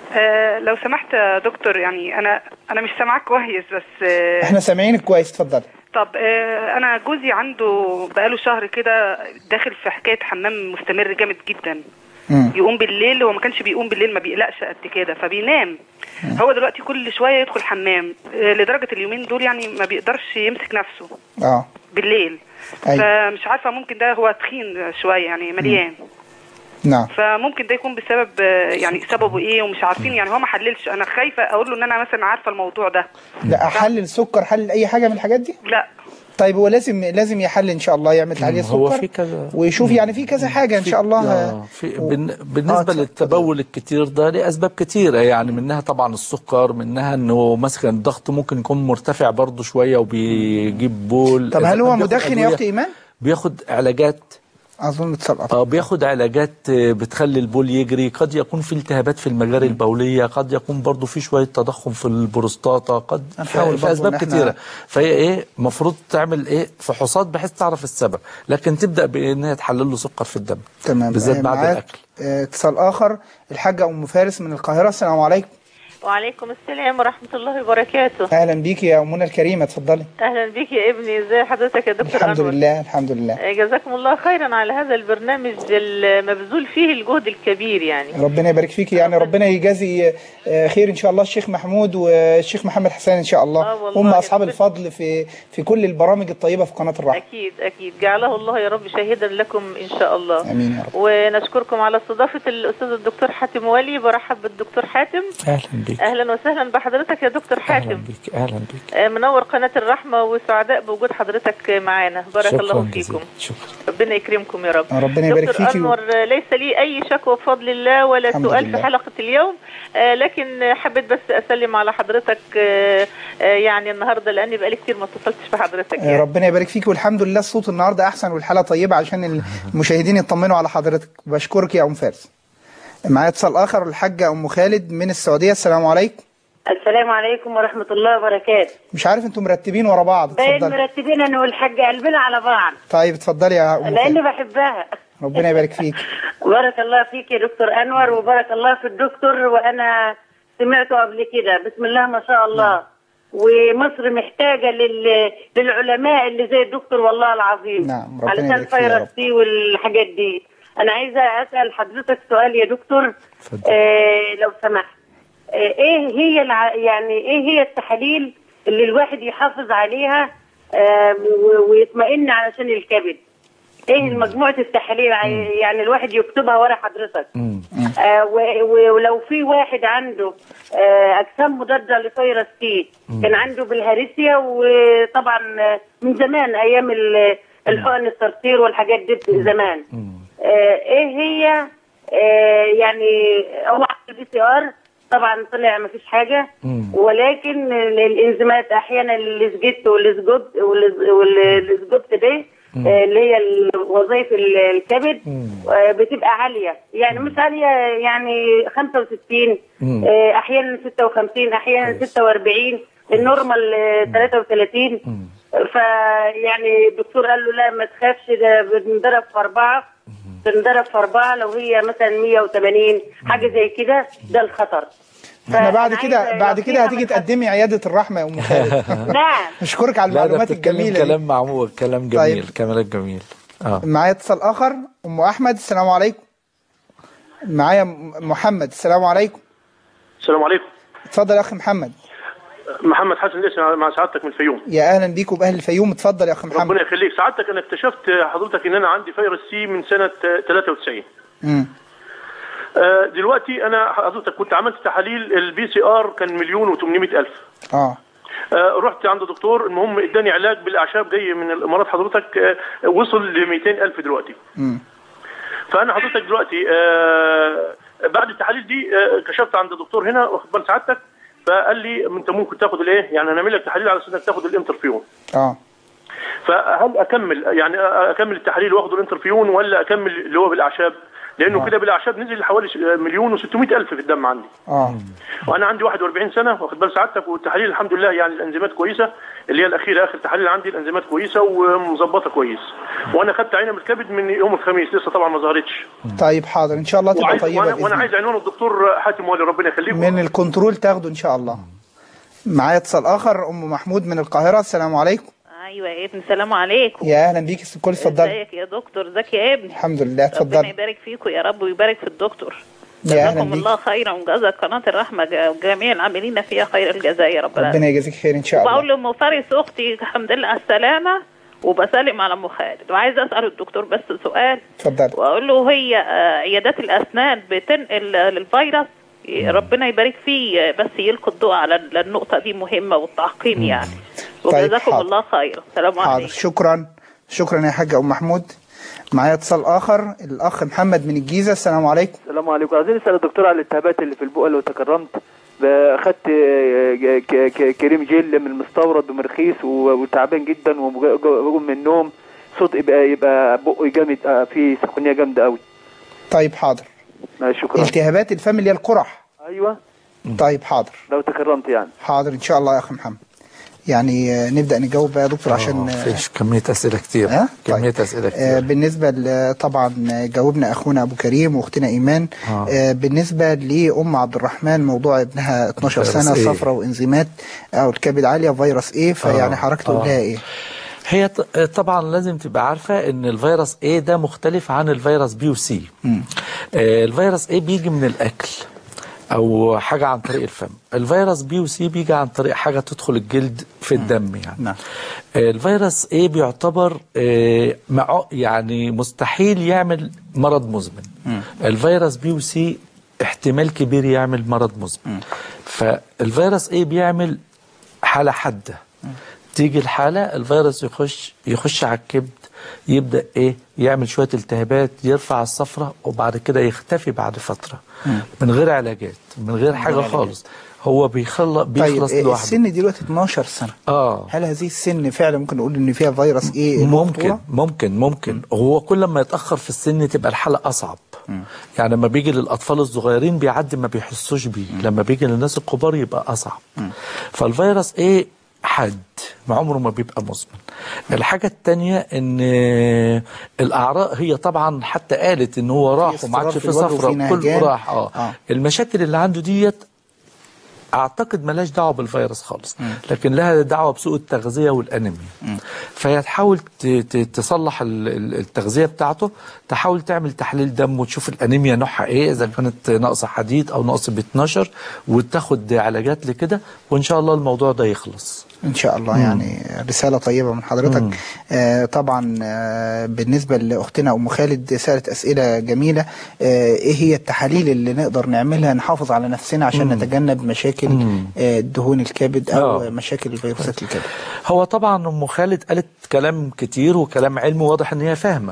Speaker 9: آه لو سمحت يا دكتور، يعني انا انا مش سامعاك كويس بس آه
Speaker 2: احنا سامعينك كويس، اتفضلي.
Speaker 9: طب آه انا جوزي عنده بقاله شهر كده داخل في حكايه حمام مستمر جامد جدا. مم. يقوم بالليل، هو ما كانش بيقوم بالليل، ما بيقلقش قد كده فبينام. مم. هو دلوقتي كل شويه يدخل حمام آه لدرجه اليومين دول يعني ما بيقدرش يمسك نفسه
Speaker 2: اه
Speaker 9: بالليل. أيوة. فمش عارفه، ممكن ده هو تخين شويه يعني مليان. مم.
Speaker 2: نعم.
Speaker 9: فممكن ده يكون بسبب يعني سببه ايه ومش عارفين، يعني هو ما حللش. انا خايفه اقول له ان انا مثلا عارفه الموضوع ده.
Speaker 2: لا احلل سكر، حلل اي حاجه من الحاجات دي؟
Speaker 9: لا.
Speaker 2: طيب هو لازم لازم يحلل ان شاء الله، يعمل تحليل سكر
Speaker 3: هو في كذا
Speaker 2: ويشوف، يعني في كذا حاجه ان شاء الله.
Speaker 3: في و... بالنسبه آه للتبول الكتير ده لاسباب كتيره، يعني منها طبعا السكر، منها انه مثلا الضغط ممكن يكون مرتفع برضه شويه وبيجيب بول.
Speaker 2: طب هل هو مدخن يا اخت ايمان؟
Speaker 3: بياخد علاجات
Speaker 2: اظن بتسقط.
Speaker 3: اه بياخد علاجات بتخلي البول يجري، قد يكون في التهابات في المجاري البوليه، قد يكون برضو في شويه تضخم في البروستاتا، قد في اسباب كتيره. فهي ايه المفروض تعمل ايه فحوصات بحيث تعرف السبب، لكن تبدا بان هي تحلل له سكر في الدم.
Speaker 2: تمام.
Speaker 3: بالذات بعد الاكل.
Speaker 2: اتصال اخر، الحاجه ام فارس من القاهره. السلام عليكم.
Speaker 10: وعليكم السلام ورحمة الله وبركاته.
Speaker 2: أهلا بيك يا أمنا الكريمة، اتفضلي.
Speaker 10: أهلا بيك يا ابني، ازي حضرتك يا دكتور
Speaker 2: الحمد
Speaker 10: أنور؟
Speaker 2: لله الحمد لله.
Speaker 10: جزاكم الله خيرا على هذا البرنامج المبذول فيه الجهد الكبير يعني.
Speaker 2: ربنا يبارك فيك، يعني ربنا يجازي خير إن شاء الله الشيخ محمود والشيخ محمد حسان إن شاء الله، هم أصحاب الفضل في في كل البرامج الطيبة في قناة الرحمة.
Speaker 10: أكيد أكيد، جعله الله يا رب شاهدا لكم إن شاء الله.
Speaker 2: آمين يا رب.
Speaker 10: ونشكركم على استضافة الأستاذ الدكتور حاتم ولي. برحب بالدكتور حاتم.
Speaker 3: أهلا بك.
Speaker 10: أهلا وسهلا بحضرتك يا دكتور حاتم.
Speaker 3: أهلا بك. أهلا بك.
Speaker 10: منور قناة الرحمة وسعداء بوجود حضرتك معانا. بارك الله فيكم.
Speaker 3: شكرا.
Speaker 10: ربنا يكرمكم يا رب.
Speaker 2: ربنا يبارك فيك.
Speaker 10: دكتور أنور، ليس لي أي شكوى بفضل الله ولا سؤال لله في حلقة اليوم، آه لكن حبيت بس أسلم على حضرتك آه آه يعني النهاردة، لأني بقالي كتير ما اتصلتش بحضرتك يعني.
Speaker 2: ربنا يبارك فيك، والحمد لله الصوت النهاردة أحسن والحالة طيبة عشان المشاهدين يطمنوا على حضرتك. بشكرك يا أم فارس. معايا اتصال آخر، الحاجة أم خالد من السعودية. السلام عليكم.
Speaker 11: السلام عليكم ورحمة الله وبركاته.
Speaker 2: مش عارف انتم مرتبين ورا بعض.
Speaker 11: باين مرتبين انا والحاجة قلبنا على بعض.
Speaker 2: طيب اتفضلي يا ام.
Speaker 11: لاني بحبها.
Speaker 2: ربنا يبارك فيك.
Speaker 11: بارك الله فيك يا دكتور انور، وبارك الله في الدكتور، وانا سمعته قبل كده. بسم الله ما شاء الله. نعم. ومصر محتاجة لل... للعلماء اللي زي الدكتور والله العظيم.
Speaker 2: نعم.
Speaker 11: علشان فيروس سي والحاجات دي. انا عايزة اسأل حضرتك سؤال يا دكتور. آه لو سمحت. ايه هي الع... يعني ايه هي التحاليل اللي الواحد يحافظ عليها آه ويطمئن علشان الكبد؟ ايه مجموعة التحاليل يعني الواحد يكتبها ورا حضرتك؟ آه ولو في واحد عنده آه اجسام مضادة لفيروس سي، كان عنده بالهارسيا، وطبعا من زمان ايام الحقن الصرصير والحاجات دي زمان. آه ايه هي آه يعني هو البي سي ار طبعا طلع ما فيش حاجه، ولكن الانزيمات احيانا الاسجت والاسجوت والاسجوت ده اللي هي وظائف الكبد بتبقى عاليه، يعني مش عاليه يعني خمسة وستين، احيانا ستة وخمسين، احيانا ستة وأربعين، النورمال ثلاثة وثلاثين. فيعني الدكتور قال له لا ما تخافش، ده بنضرب في اربعه، بنضرب في أربعة لو هي مثلا مية وثمانين حاجة زي كده، ده الخطر.
Speaker 2: احنا بعد كده بعد كده هتيجي تقدمي عيادة الرحمة يا أم خالد.
Speaker 11: نعم.
Speaker 2: نشكرك على المعلومات الجميلة.
Speaker 3: كلام معمول، كلام جميل. طيب. كلامك جميل. اه
Speaker 2: معايا اتصال آخر، أم أحمد. السلام عليكم. معايا محمد. السلام عليكم.
Speaker 12: السلام عليكم.
Speaker 2: اتفضل يا أخي محمد.
Speaker 12: محمد حسن لسه مع سعادتك من الفيوم.
Speaker 2: يا اهلا بيكم باهل الفيوم. اتفضل يا اخي محمد.
Speaker 12: ربنا يخليك. سعادتك انا اكتشفت حضرتك ان انا عندي فيروس سي من سنه ثلاثة وتسعين.
Speaker 2: امم
Speaker 12: آه دلوقتي انا حضرتك كنت عملت تحاليل البي سي ار كان مليون وثمانمائة الف.
Speaker 2: اه
Speaker 12: آه رحت عند دكتور، المهم اداني علاج بالاعشاب جاي من الامارات حضرتك، آه وصل ل مئتين الف دلوقتي.
Speaker 2: امم
Speaker 12: فانا حضرتك دلوقتي آه بعد التحاليل دي آه كشفت عند دكتور هنا واخد بال سعادتك، فقال لي انت ممكن تاخد الايه، يعني هنعمل لك تحاليل على اساس انك تاخد الانترفيون.
Speaker 2: اه
Speaker 12: فهل اكمل يعني اكمل التحاليل واخد الانترفيون ولا اكمل اللي هو بالاعشاب؟ لانه آه. كده بالاعشاب نزل حوالي مليون وستمائة الف في الدم عندي.
Speaker 2: اه
Speaker 12: وانا عندي واحد وأربعين سنه واخد بال سعادتك، والتحاليل الحمد لله يعني الانزيمات كويسه، اللي هي الاخيره اخر تحاليل عندي الانزيمات كويسه ومظبطه كويس. وانا خدت عينه من الكبد من يوم الخميس، لسه طبعا ما ظهرتش.
Speaker 2: طيب حاضر ان شاء الله تبقى طيبه.
Speaker 12: وانا, وأنا عايز عنوان الدكتور حاتم والي ربنا يخليكم
Speaker 2: من الكنترول تاخده ان شاء الله. معايا اتصال اخر، ام محمود من القاهره. السلام عليكم.
Speaker 13: ايوه يا ابني السلام عليكم.
Speaker 2: يا اهلا بيك الكل، اتفضلي.
Speaker 13: ازيك يا دكتور؟ ازيك يا ابني؟
Speaker 2: الحمد لله اتفضلي.
Speaker 13: ربنا يبارك فيكم يا رب ويبارك في الدكتور.
Speaker 2: يا اهلا
Speaker 13: جزاكم الله خيرا وجزا قناه الرحمه وجميع العاملين فيها خير الجزاء يا رب.
Speaker 2: ربنا يجازيك خير ان شاء الله.
Speaker 13: وبقول لام فارس اختي الحمد لله على السلامه، وبسلم على ام خالد، وعايزه اسال الدكتور بس سؤال.
Speaker 2: اتفضلي.
Speaker 13: واقول له هي عيادات الاسنان بتنقل للفيروس؟ ربنا يبارك فيه، بس يلقي الضوء على النقطه دي مهمه والتعقيم يعني. وجزاكم
Speaker 2: طيب
Speaker 13: الله خير. السلام عليكم.
Speaker 2: حاضر شكرا شكرا يا حاجه ام محمود. معايا اتصال اخر، الاخ محمد من الجيزه. السلام عليكم.
Speaker 14: السلام عليكم. عايزين نسال الدكتور على الالتهابات اللي في البقى لو تكرمت. اخدت كريم جل من المستورد ومرخيص وتعبان جدا وبقوم من النوم صوت يبقى يبقى بقي جامد فيه سخونيه جامده قوي.
Speaker 2: طيب حاضر.
Speaker 14: شكرا.
Speaker 2: التهابات الفم اللي هي القرح.
Speaker 14: ايوه.
Speaker 2: طيب حاضر
Speaker 14: لو تكرمت يعني.
Speaker 2: حاضر ان شاء الله يا اخ محمد. يعني نبدأ نجاوب بقى يا دكتور عشان
Speaker 3: فيش كمية أسئلة كتير.
Speaker 2: أه؟
Speaker 3: كمية
Speaker 2: طيب.
Speaker 3: أسئلة كتير.
Speaker 2: آه بالنسبة طبعا جاوبنا أخونا أبو كريم وأختنا إيمان. آه. آه بالنسبة لأم عبد الرحمن موضوع ابنها اتناشر سنة إيه؟ صفرة وإنزيمات أو الكبد عالية فيروس إيه، فيعني حضرتك تقول لها إيه؟
Speaker 3: هي طبعا لازم تبقى عارفة ان الفيروس A ده مختلف عن الفيروس B و C. آه الفيروس A بيجي من الأكل او حاجة عن طريق الفم. الفيروس بي وسي بيجي عن طريق حاجة تدخل الجلد في الدم يعني. نعم. الفيروس A بيعتبر يعني مستحيل يعمل مرض مزمن. م. الفيروس بي وسي احتمال كبير يعمل مرض مزمن. م. فالفيروس A بيعمل حالة حادة. م. تيجي الحالة الفيروس يخش يخش على الكبد، يبدأ ايه يعمل شوية التهابات، يرفع الصفرة وبعد كده يختفي بعد فترة. مم. من غير علاجات، من غير حاجة خالص، هو بيخلص بيخلص
Speaker 2: طيب
Speaker 3: لوحده.
Speaker 2: السن دلوقتي اتناشر سنة.
Speaker 3: اه
Speaker 2: هل هذه السن فعلا ممكن نقول ان فيها فيروس ايه؟
Speaker 3: ممكن ممكن ممكن مم. هو كل ما يتأخر في السن تبقى الحالة أصعب. مم. يعني لما بيجي للأطفال الصغيرين بيعدي ما بيحسوش بيه، لما بيجي للناس الكبار يبقى أصعب. مم. فالفيروس ايه حد عمره ما بيبقى مزمن. الحاجة التانية ان الاعراض هي طبعا حتى قالت ان هو راح وما عادش في صفرة كله راح. اه, آه. المشاكل اللي عنده ديت اعتقد ملاش دعوه بالفيروس خالص، م. لكن لها دعوه بسوء التغذيه والانيميا. فهي تحاول تصلح التغذيه بتاعته، تحاول تعمل تحليل دم وتشوف الانيميا نوعها ايه، اذا كانت ناقصه حديد او ناقصه ب اتناشر، وتاخد علاجات لكده، وان شاء الله الموضوع ده يخلص
Speaker 2: ان شاء الله. مم. يعني رساله طيبه من حضرتك. آه طبعا آه بالنسبه لاختنا ام خالد سالت اسئله جميله. آه ايه هي التحاليل اللي نقدر نعملها نحافظ على نفسنا عشان مم. نتجنب مشاكل آه دهون الكبد او آه. مشاكل فيروسات الكبد؟
Speaker 3: هو طبعا ام خالد قالت كلام كتير وكلام علمي واضح ان هي فاهمه.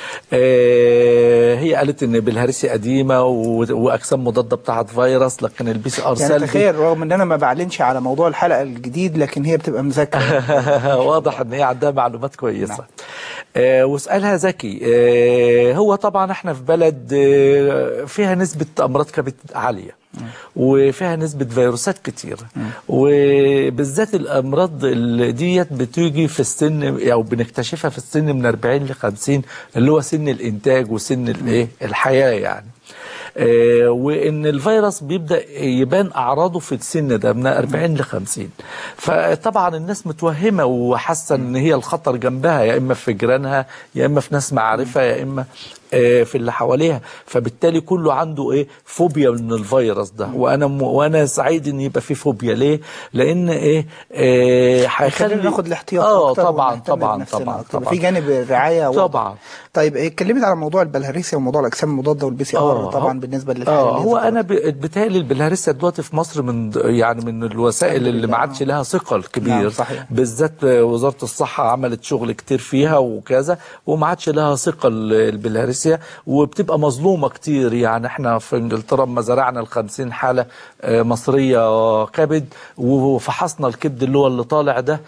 Speaker 3: آه هي قالت ان بالهارسيا قديمه واجسام مضاده بتاعت فيروس، لكن البي سي ار سلبي.
Speaker 2: يعني تخيل رغم ان انا ما بعلنش على موضوع الحلقه الجديد لكن هي بتبقى مذاكره.
Speaker 3: واضح ان هي عندها معلومات كويسه. نعم. آه واسالها ذكي. آه هو طبعا احنا في بلد آه فيها نسبه امراض كبد عاليه وفيها نسبة فيروسات كتير، وبالذات الأمراض ديت بتيجي في السن أو بنكتشفها في السن من أربعين لخمسين اللي هو سن الإنتاج وسن الإيه الحياة يعني. آه وان الفيروس بيبدا يبان اعراضه في السن ده من أربعين لخمسين. فطبعا الناس متوهمه وحاسه ان هي الخطر جنبها، يا اما في جيرانها يا اما في ناس معارفها يا اما آه في اللي حواليها، فبالتالي كله عنده ايه فوبيا من الفيروس ده. وانا م... وانا سعيد ان يبقى في فوبيا. ليه؟ لان ايه
Speaker 2: هيخلي آه ناخد الاحتياط
Speaker 3: اه طبعا طبعا طبعا
Speaker 2: طبعا في جانب الرعايه
Speaker 3: طبعا.
Speaker 2: طيب اتكلمت على موضوع البلهارسيا وموضوع الاجسام المضاده والبي سي ار طبعا بالنسبه للحاله.
Speaker 3: اه هو انا بيتهيألي البلهارسيا دلوقتي في مصر من يعني من الوسائل اللي ما عادش لها ثقل كبير. نعم صحيح. بالذات وزاره الصحه عملت شغل كتير فيها وكذا وما عادش لها ثقل البلهارسيا بالهارسيا وبتبقى مظلومه كتير. يعني احنا في انجلترا لما زرعنا ال خمسين حاله مصريه كبد وفحصنا الكبد اللي هو اللي طالع ده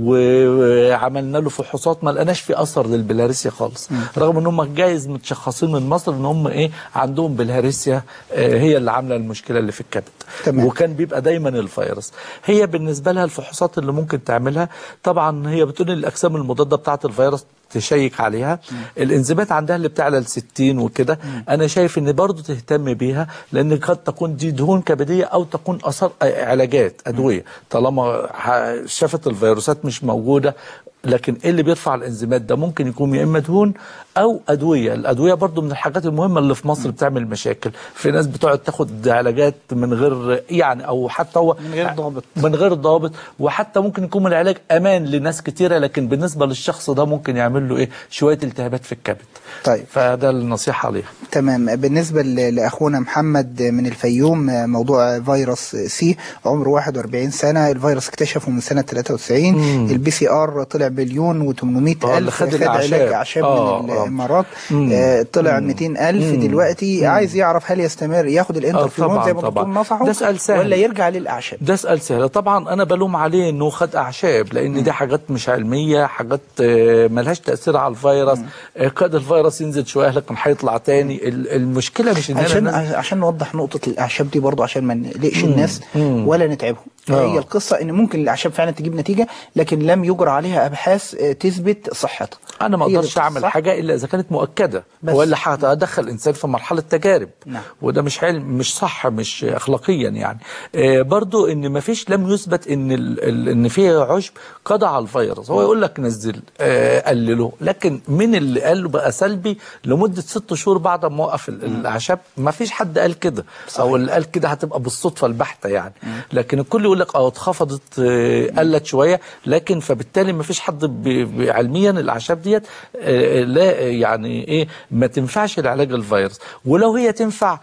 Speaker 3: وعملنا له فحوصات ما لقناش في اثر للبلهارسيا خالص، رغم ان هم جايز متشخصين من مصر ان هم ايه عندهم بلهارسيا هي اللي عامله المشكله اللي في الكبد. تمام. وكان بيبقى دايما الفيروس. هي بالنسبه لها الفحوصات اللي ممكن تعملها طبعا هي بتقول الاجسام المضاده بتاعه الفيروس تشيك عليها. مم. الانزيمات عندها اللي بتعلى ل ستين وكده. انا شايف ان برضو تهتم بيها لان قد تكون دي دهون كبديه او تكون اثار علاجات ادويه طالما شافت الفيروسات مش موجوده. لكن ايه اللي بيرفع الانزيمات ده ممكن يكون يا اما دهون او ادويه. الادويه برضو من الحاجات المهمه اللي في مصر بتعمل مشاكل. في ناس بتقعد تاخد علاجات من غير يعني او حتى هو
Speaker 2: من غير ضابط
Speaker 3: من غير ضابط وحتى ممكن يكون العلاج امان لناس كتيره لكن بالنسبه للشخص ده ممكن يعمل له ايه شويه التهابات في الكبد.
Speaker 2: طيب
Speaker 3: فده النصيحه عليها.
Speaker 2: تمام. بالنسبه لاخونا محمد من الفيوم موضوع فيروس سي عمره واحد وأربعين سنه، الفيروس اكتشفه من سنه ثلاثة وتسعين، البي سي ار طلع مليون وثمانمائة الف، خد علاج اعشاب آه من الامارات آه طلع مئتين الف دلوقتي. مم. عايز يعرف هل يستمر ياخد الانترفيرون زي ما الدكتور نصحه
Speaker 3: ده سؤال سهل
Speaker 2: ولا يرجع للاعشاب؟
Speaker 3: ده سؤال سهل. طبعا انا بلوم عليه انه خد اعشاب لان مم. دي حاجات مش علميه، حاجات ملهاش تاثير على الفيروس. قد الفيروس ينزل شويه لكن هيطلع تاني. المشكله مش ان
Speaker 2: عشان عشان نوضح نقطه الاعشاب دي برضو عشان ما نقلقش الناس مم. ولا نتعبهم. آه. هي القصه ان ممكن الاعشاب فعلا تجيب نتيجه لكن لم يجرى عليها ابحاث تثبت صحتها.
Speaker 3: انا ما اقدرش اعمل حاجه الا اذا كانت مؤكده ولا هتدخل الانسان في مرحله تجارب. نعم. وده مش علم مش صح مش اخلاقيا يعني. آه برضو ان ما فيش لم يثبت ان ال ال ان في عشب قضى على الفيروس. هو يقول لك نزل آه قلله لكن من اللي قال له بقى سلبي لمده ست شهور بعد ما وقف الاعشاب ما فيش حد قال كده. او اللي قال كده هتبقى بالصدفه البحته يعني. مم. لكن الكل يقول لك اه اتخفضت آه قلت شويه لكن فبالتالي ما فيش حد علميا الاعشاب ديت آه لا يعني ايه ما تنفعش لعلاج الفيروس. ولو هي تنفع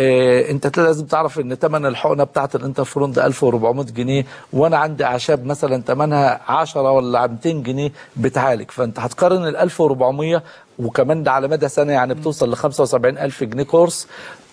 Speaker 3: آه انت لازم تعرف ان ثمن الحقنه بتاعه الانترفيرون ده ألف وأربعمائة جنيه وانا عندي اعشاب مثلا ثمنها عشرة ولا مئتين جنيه بتعالج. فانت هتقارن ال ألف وأربعمائة وكمان ده على مدى سنه يعني بتوصل ل خمسة وسبعين ألف جنيه كورس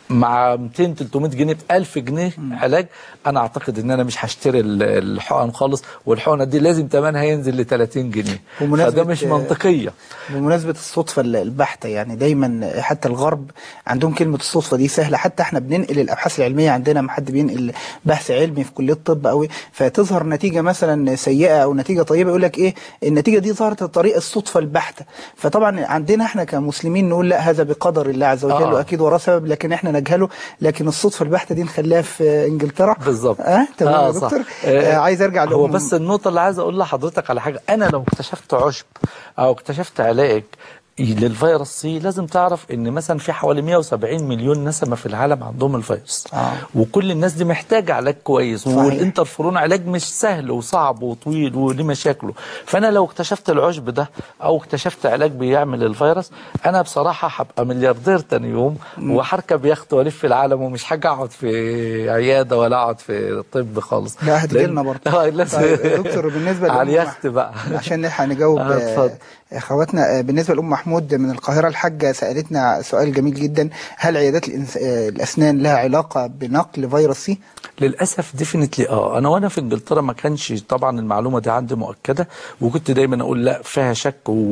Speaker 3: مع مئتين ثلاثمائة جنيه ب ألف جنيه علاج. انا اعتقد ان انا مش هشتري الحقن خالص والحقنه دي لازم ثمنها ينزل ل ثلاثين جنيه. فده مش منطقيه.
Speaker 2: بمناسبه الصدفه البحته يعني دايما حتى الغرب عندهم كلمه الصدفه دي سهله. حتى احنا بننقل الابحاث العلميه عندنا ما حد بينقل بحث علمي في كليه الطب او فتظهر نتيجه مثلا سيئه او نتيجه طيبه يقول لك ايه النتيجه دي ظهرت عن طريق الصدفه البحته. فطبعا عندنا احنا كمسلمين نقول لا هذا بقدر الله عز وجل آه. واكيد وراه سبب لكن احنا نجهله. لكن الصدفه البحته دي نخليها في انجلترا
Speaker 3: بالظبط.
Speaker 2: اه تمام آه يا دكتور. آه عايز ارجع
Speaker 3: هو لأم... بس النقطه اللي عايز اقول لحضرتك على حاجه. انا لو اكتشفت عشب او اكتشفت علاج للفيروس سي لازم تعرف ان مثلا في حوالي مئة وسبعين مليون نسمه في العالم عندهم الفيروس. آه. وكل الناس دي محتاجه علاج كويس. صحيح. والانترفيرون علاج مش سهل وصعب وطويل وليه مشاكله. فانا لو اكتشفت العشب ده او اكتشفت علاج بيعمل الفيروس انا بصراحه هبقى ملياردير تاني يوم وهركب يخت والف في العالم ومش هاجي اقعد في عياده ولا اقعد في طب خالص.
Speaker 2: لا هتجي لنا برضه.
Speaker 3: طيب
Speaker 2: دكتور بالنسبه
Speaker 3: على اليخت بقى
Speaker 2: عشان نلحق نجاوب آه اخواتنا. بالنسبه لام محمود من القاهره الحاجه سالتنا سؤال جميل جدا. هل عيادات الاسنان لها علاقه بنقل فيروس سي؟
Speaker 3: للاسف ديفينتلي اه. انا وانا في انجلترا ما كانش طبعا المعلومه دي عندي مؤكده وكنت دايما اقول لا فيها شك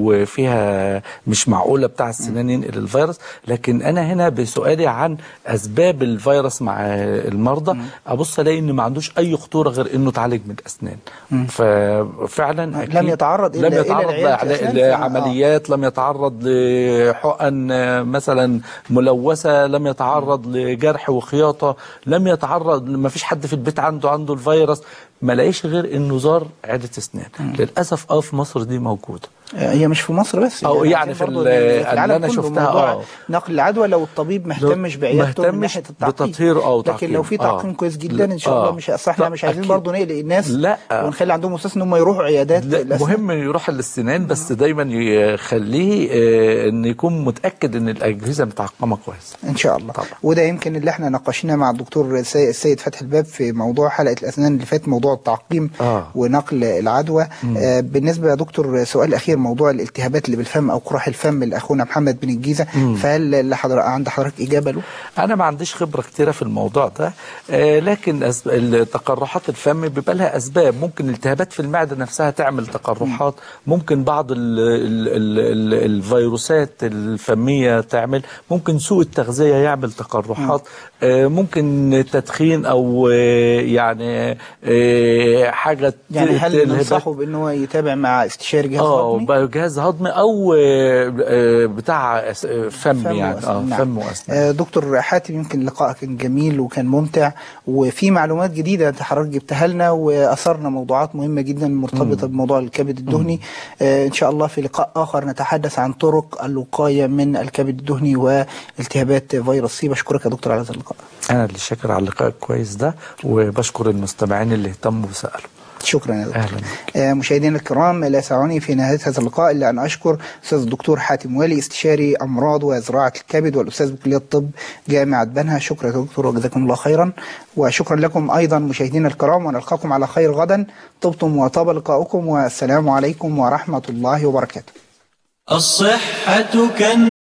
Speaker 3: وفيها مش معقوله بتاع السنان ينقل الفيروس. لكن انا هنا بسؤالي عن اسباب الفيروس مع المرضى م. ابص الاقي ان ما عندوش اي خطوره غير انه اتعالج من الاسنان. م. ففعلا
Speaker 2: لم يتعرض
Speaker 3: لم يتعرض لعمليات، لم يتعرض لحقن مثلا ملوثه، لم يتعرض لجرح وخياطه، لم يتعرض ما فيش حد في البيت عنده عنده الفيروس. ما لاقيش غير انه زار عياده اسنان. للاسف اه في مصر دي موجوده.
Speaker 2: هي مش في مصر بس
Speaker 3: او يعني, يعني في, في العالم انا شفتها اه
Speaker 2: نقل العدوى لو الطبيب ما اهتمش بعيادته من ناحيه التعقيم
Speaker 3: بتطهير اه
Speaker 2: لكن لو في تعقيم آه. كويس جدا ان شاء الله. مش اصل احنا مش عايزين برضه نقلق الناس
Speaker 3: لا
Speaker 2: ونخلي عندهم اساس ان هم يروحوا عيادات.
Speaker 3: مهم يروح للسنان بس دايما يخليه آه ان يكون متاكد ان الاجهزه متعقمه كويس
Speaker 2: ان شاء الله طبعا. وده يمكن اللي احنا ناقشناه مع الدكتور السيد فتحي الباب في موضوع حلقه الاسنان اللي فات، موضوع التعقيم آه. ونقل العدوى. آه بالنسبه يا دكتور سؤال اخير كتير موضوع الالتهابات اللي بالفم او قراح الفم اللي اخونا محمد بن الجيزه، فهل لحضر... عند حضرتك اجابه له؟
Speaker 3: انا ما عنديش خبره كتيره في الموضوع ده، آه لكن أسب... تقرحات الفم بيبقى لها اسباب. ممكن التهابات في المعده نفسها تعمل تقرحات، ممكن بعض ال... ال... ال... ال... الفيروسات الفميه تعمل، ممكن سوء التغذيه يعمل تقرحات، آه ممكن تدخين او آه يعني آه حاجه
Speaker 2: يعني هل ننصحه بان هو يتابع مع استشاري جهاز هضمي؟
Speaker 3: اه جهاز هضمي او بتاع فم, فم يعني اه
Speaker 2: نعم.
Speaker 3: فم واسنان.
Speaker 2: دكتور حاتم، يمكن لقائك كان جميل وكان ممتع وفي معلومات جديده انت حضرتك جبتها لنا، واثرنا موضوعات مهمه جدا مرتبطه مم. بموضوع الكبد الدهني. آه ان شاء الله في لقاء اخر نتحدث عن طرق الوقايه من الكبد الدهني والتهابات فيروس سي. بشكرك يا دكتور على هذا اللقاء.
Speaker 3: انا اللي شاكر على اللقاء الكويس ده، وبشكر المستمعين اللي اهتموا وسالوا.
Speaker 2: شكرا يا دكتور. أهلا. مشاهدينا الكرام، لا يسعني في نهاية هذا اللقاء إلا أن أشكر أستاذ الدكتور حاتم والي، استشاري أمراض وزراعة الكبد والأستاذ بكلية الطب جامعة بنها. شكرا يا دكتور وجزاكم الله خيرا، وشكرا لكم أيضا مشاهدينا الكرام، ونلقاكم على خير غدا. طبتم وطاب لقاؤكم، والسلام عليكم ورحمة الله وبركاته.
Speaker 1: الصحة كنز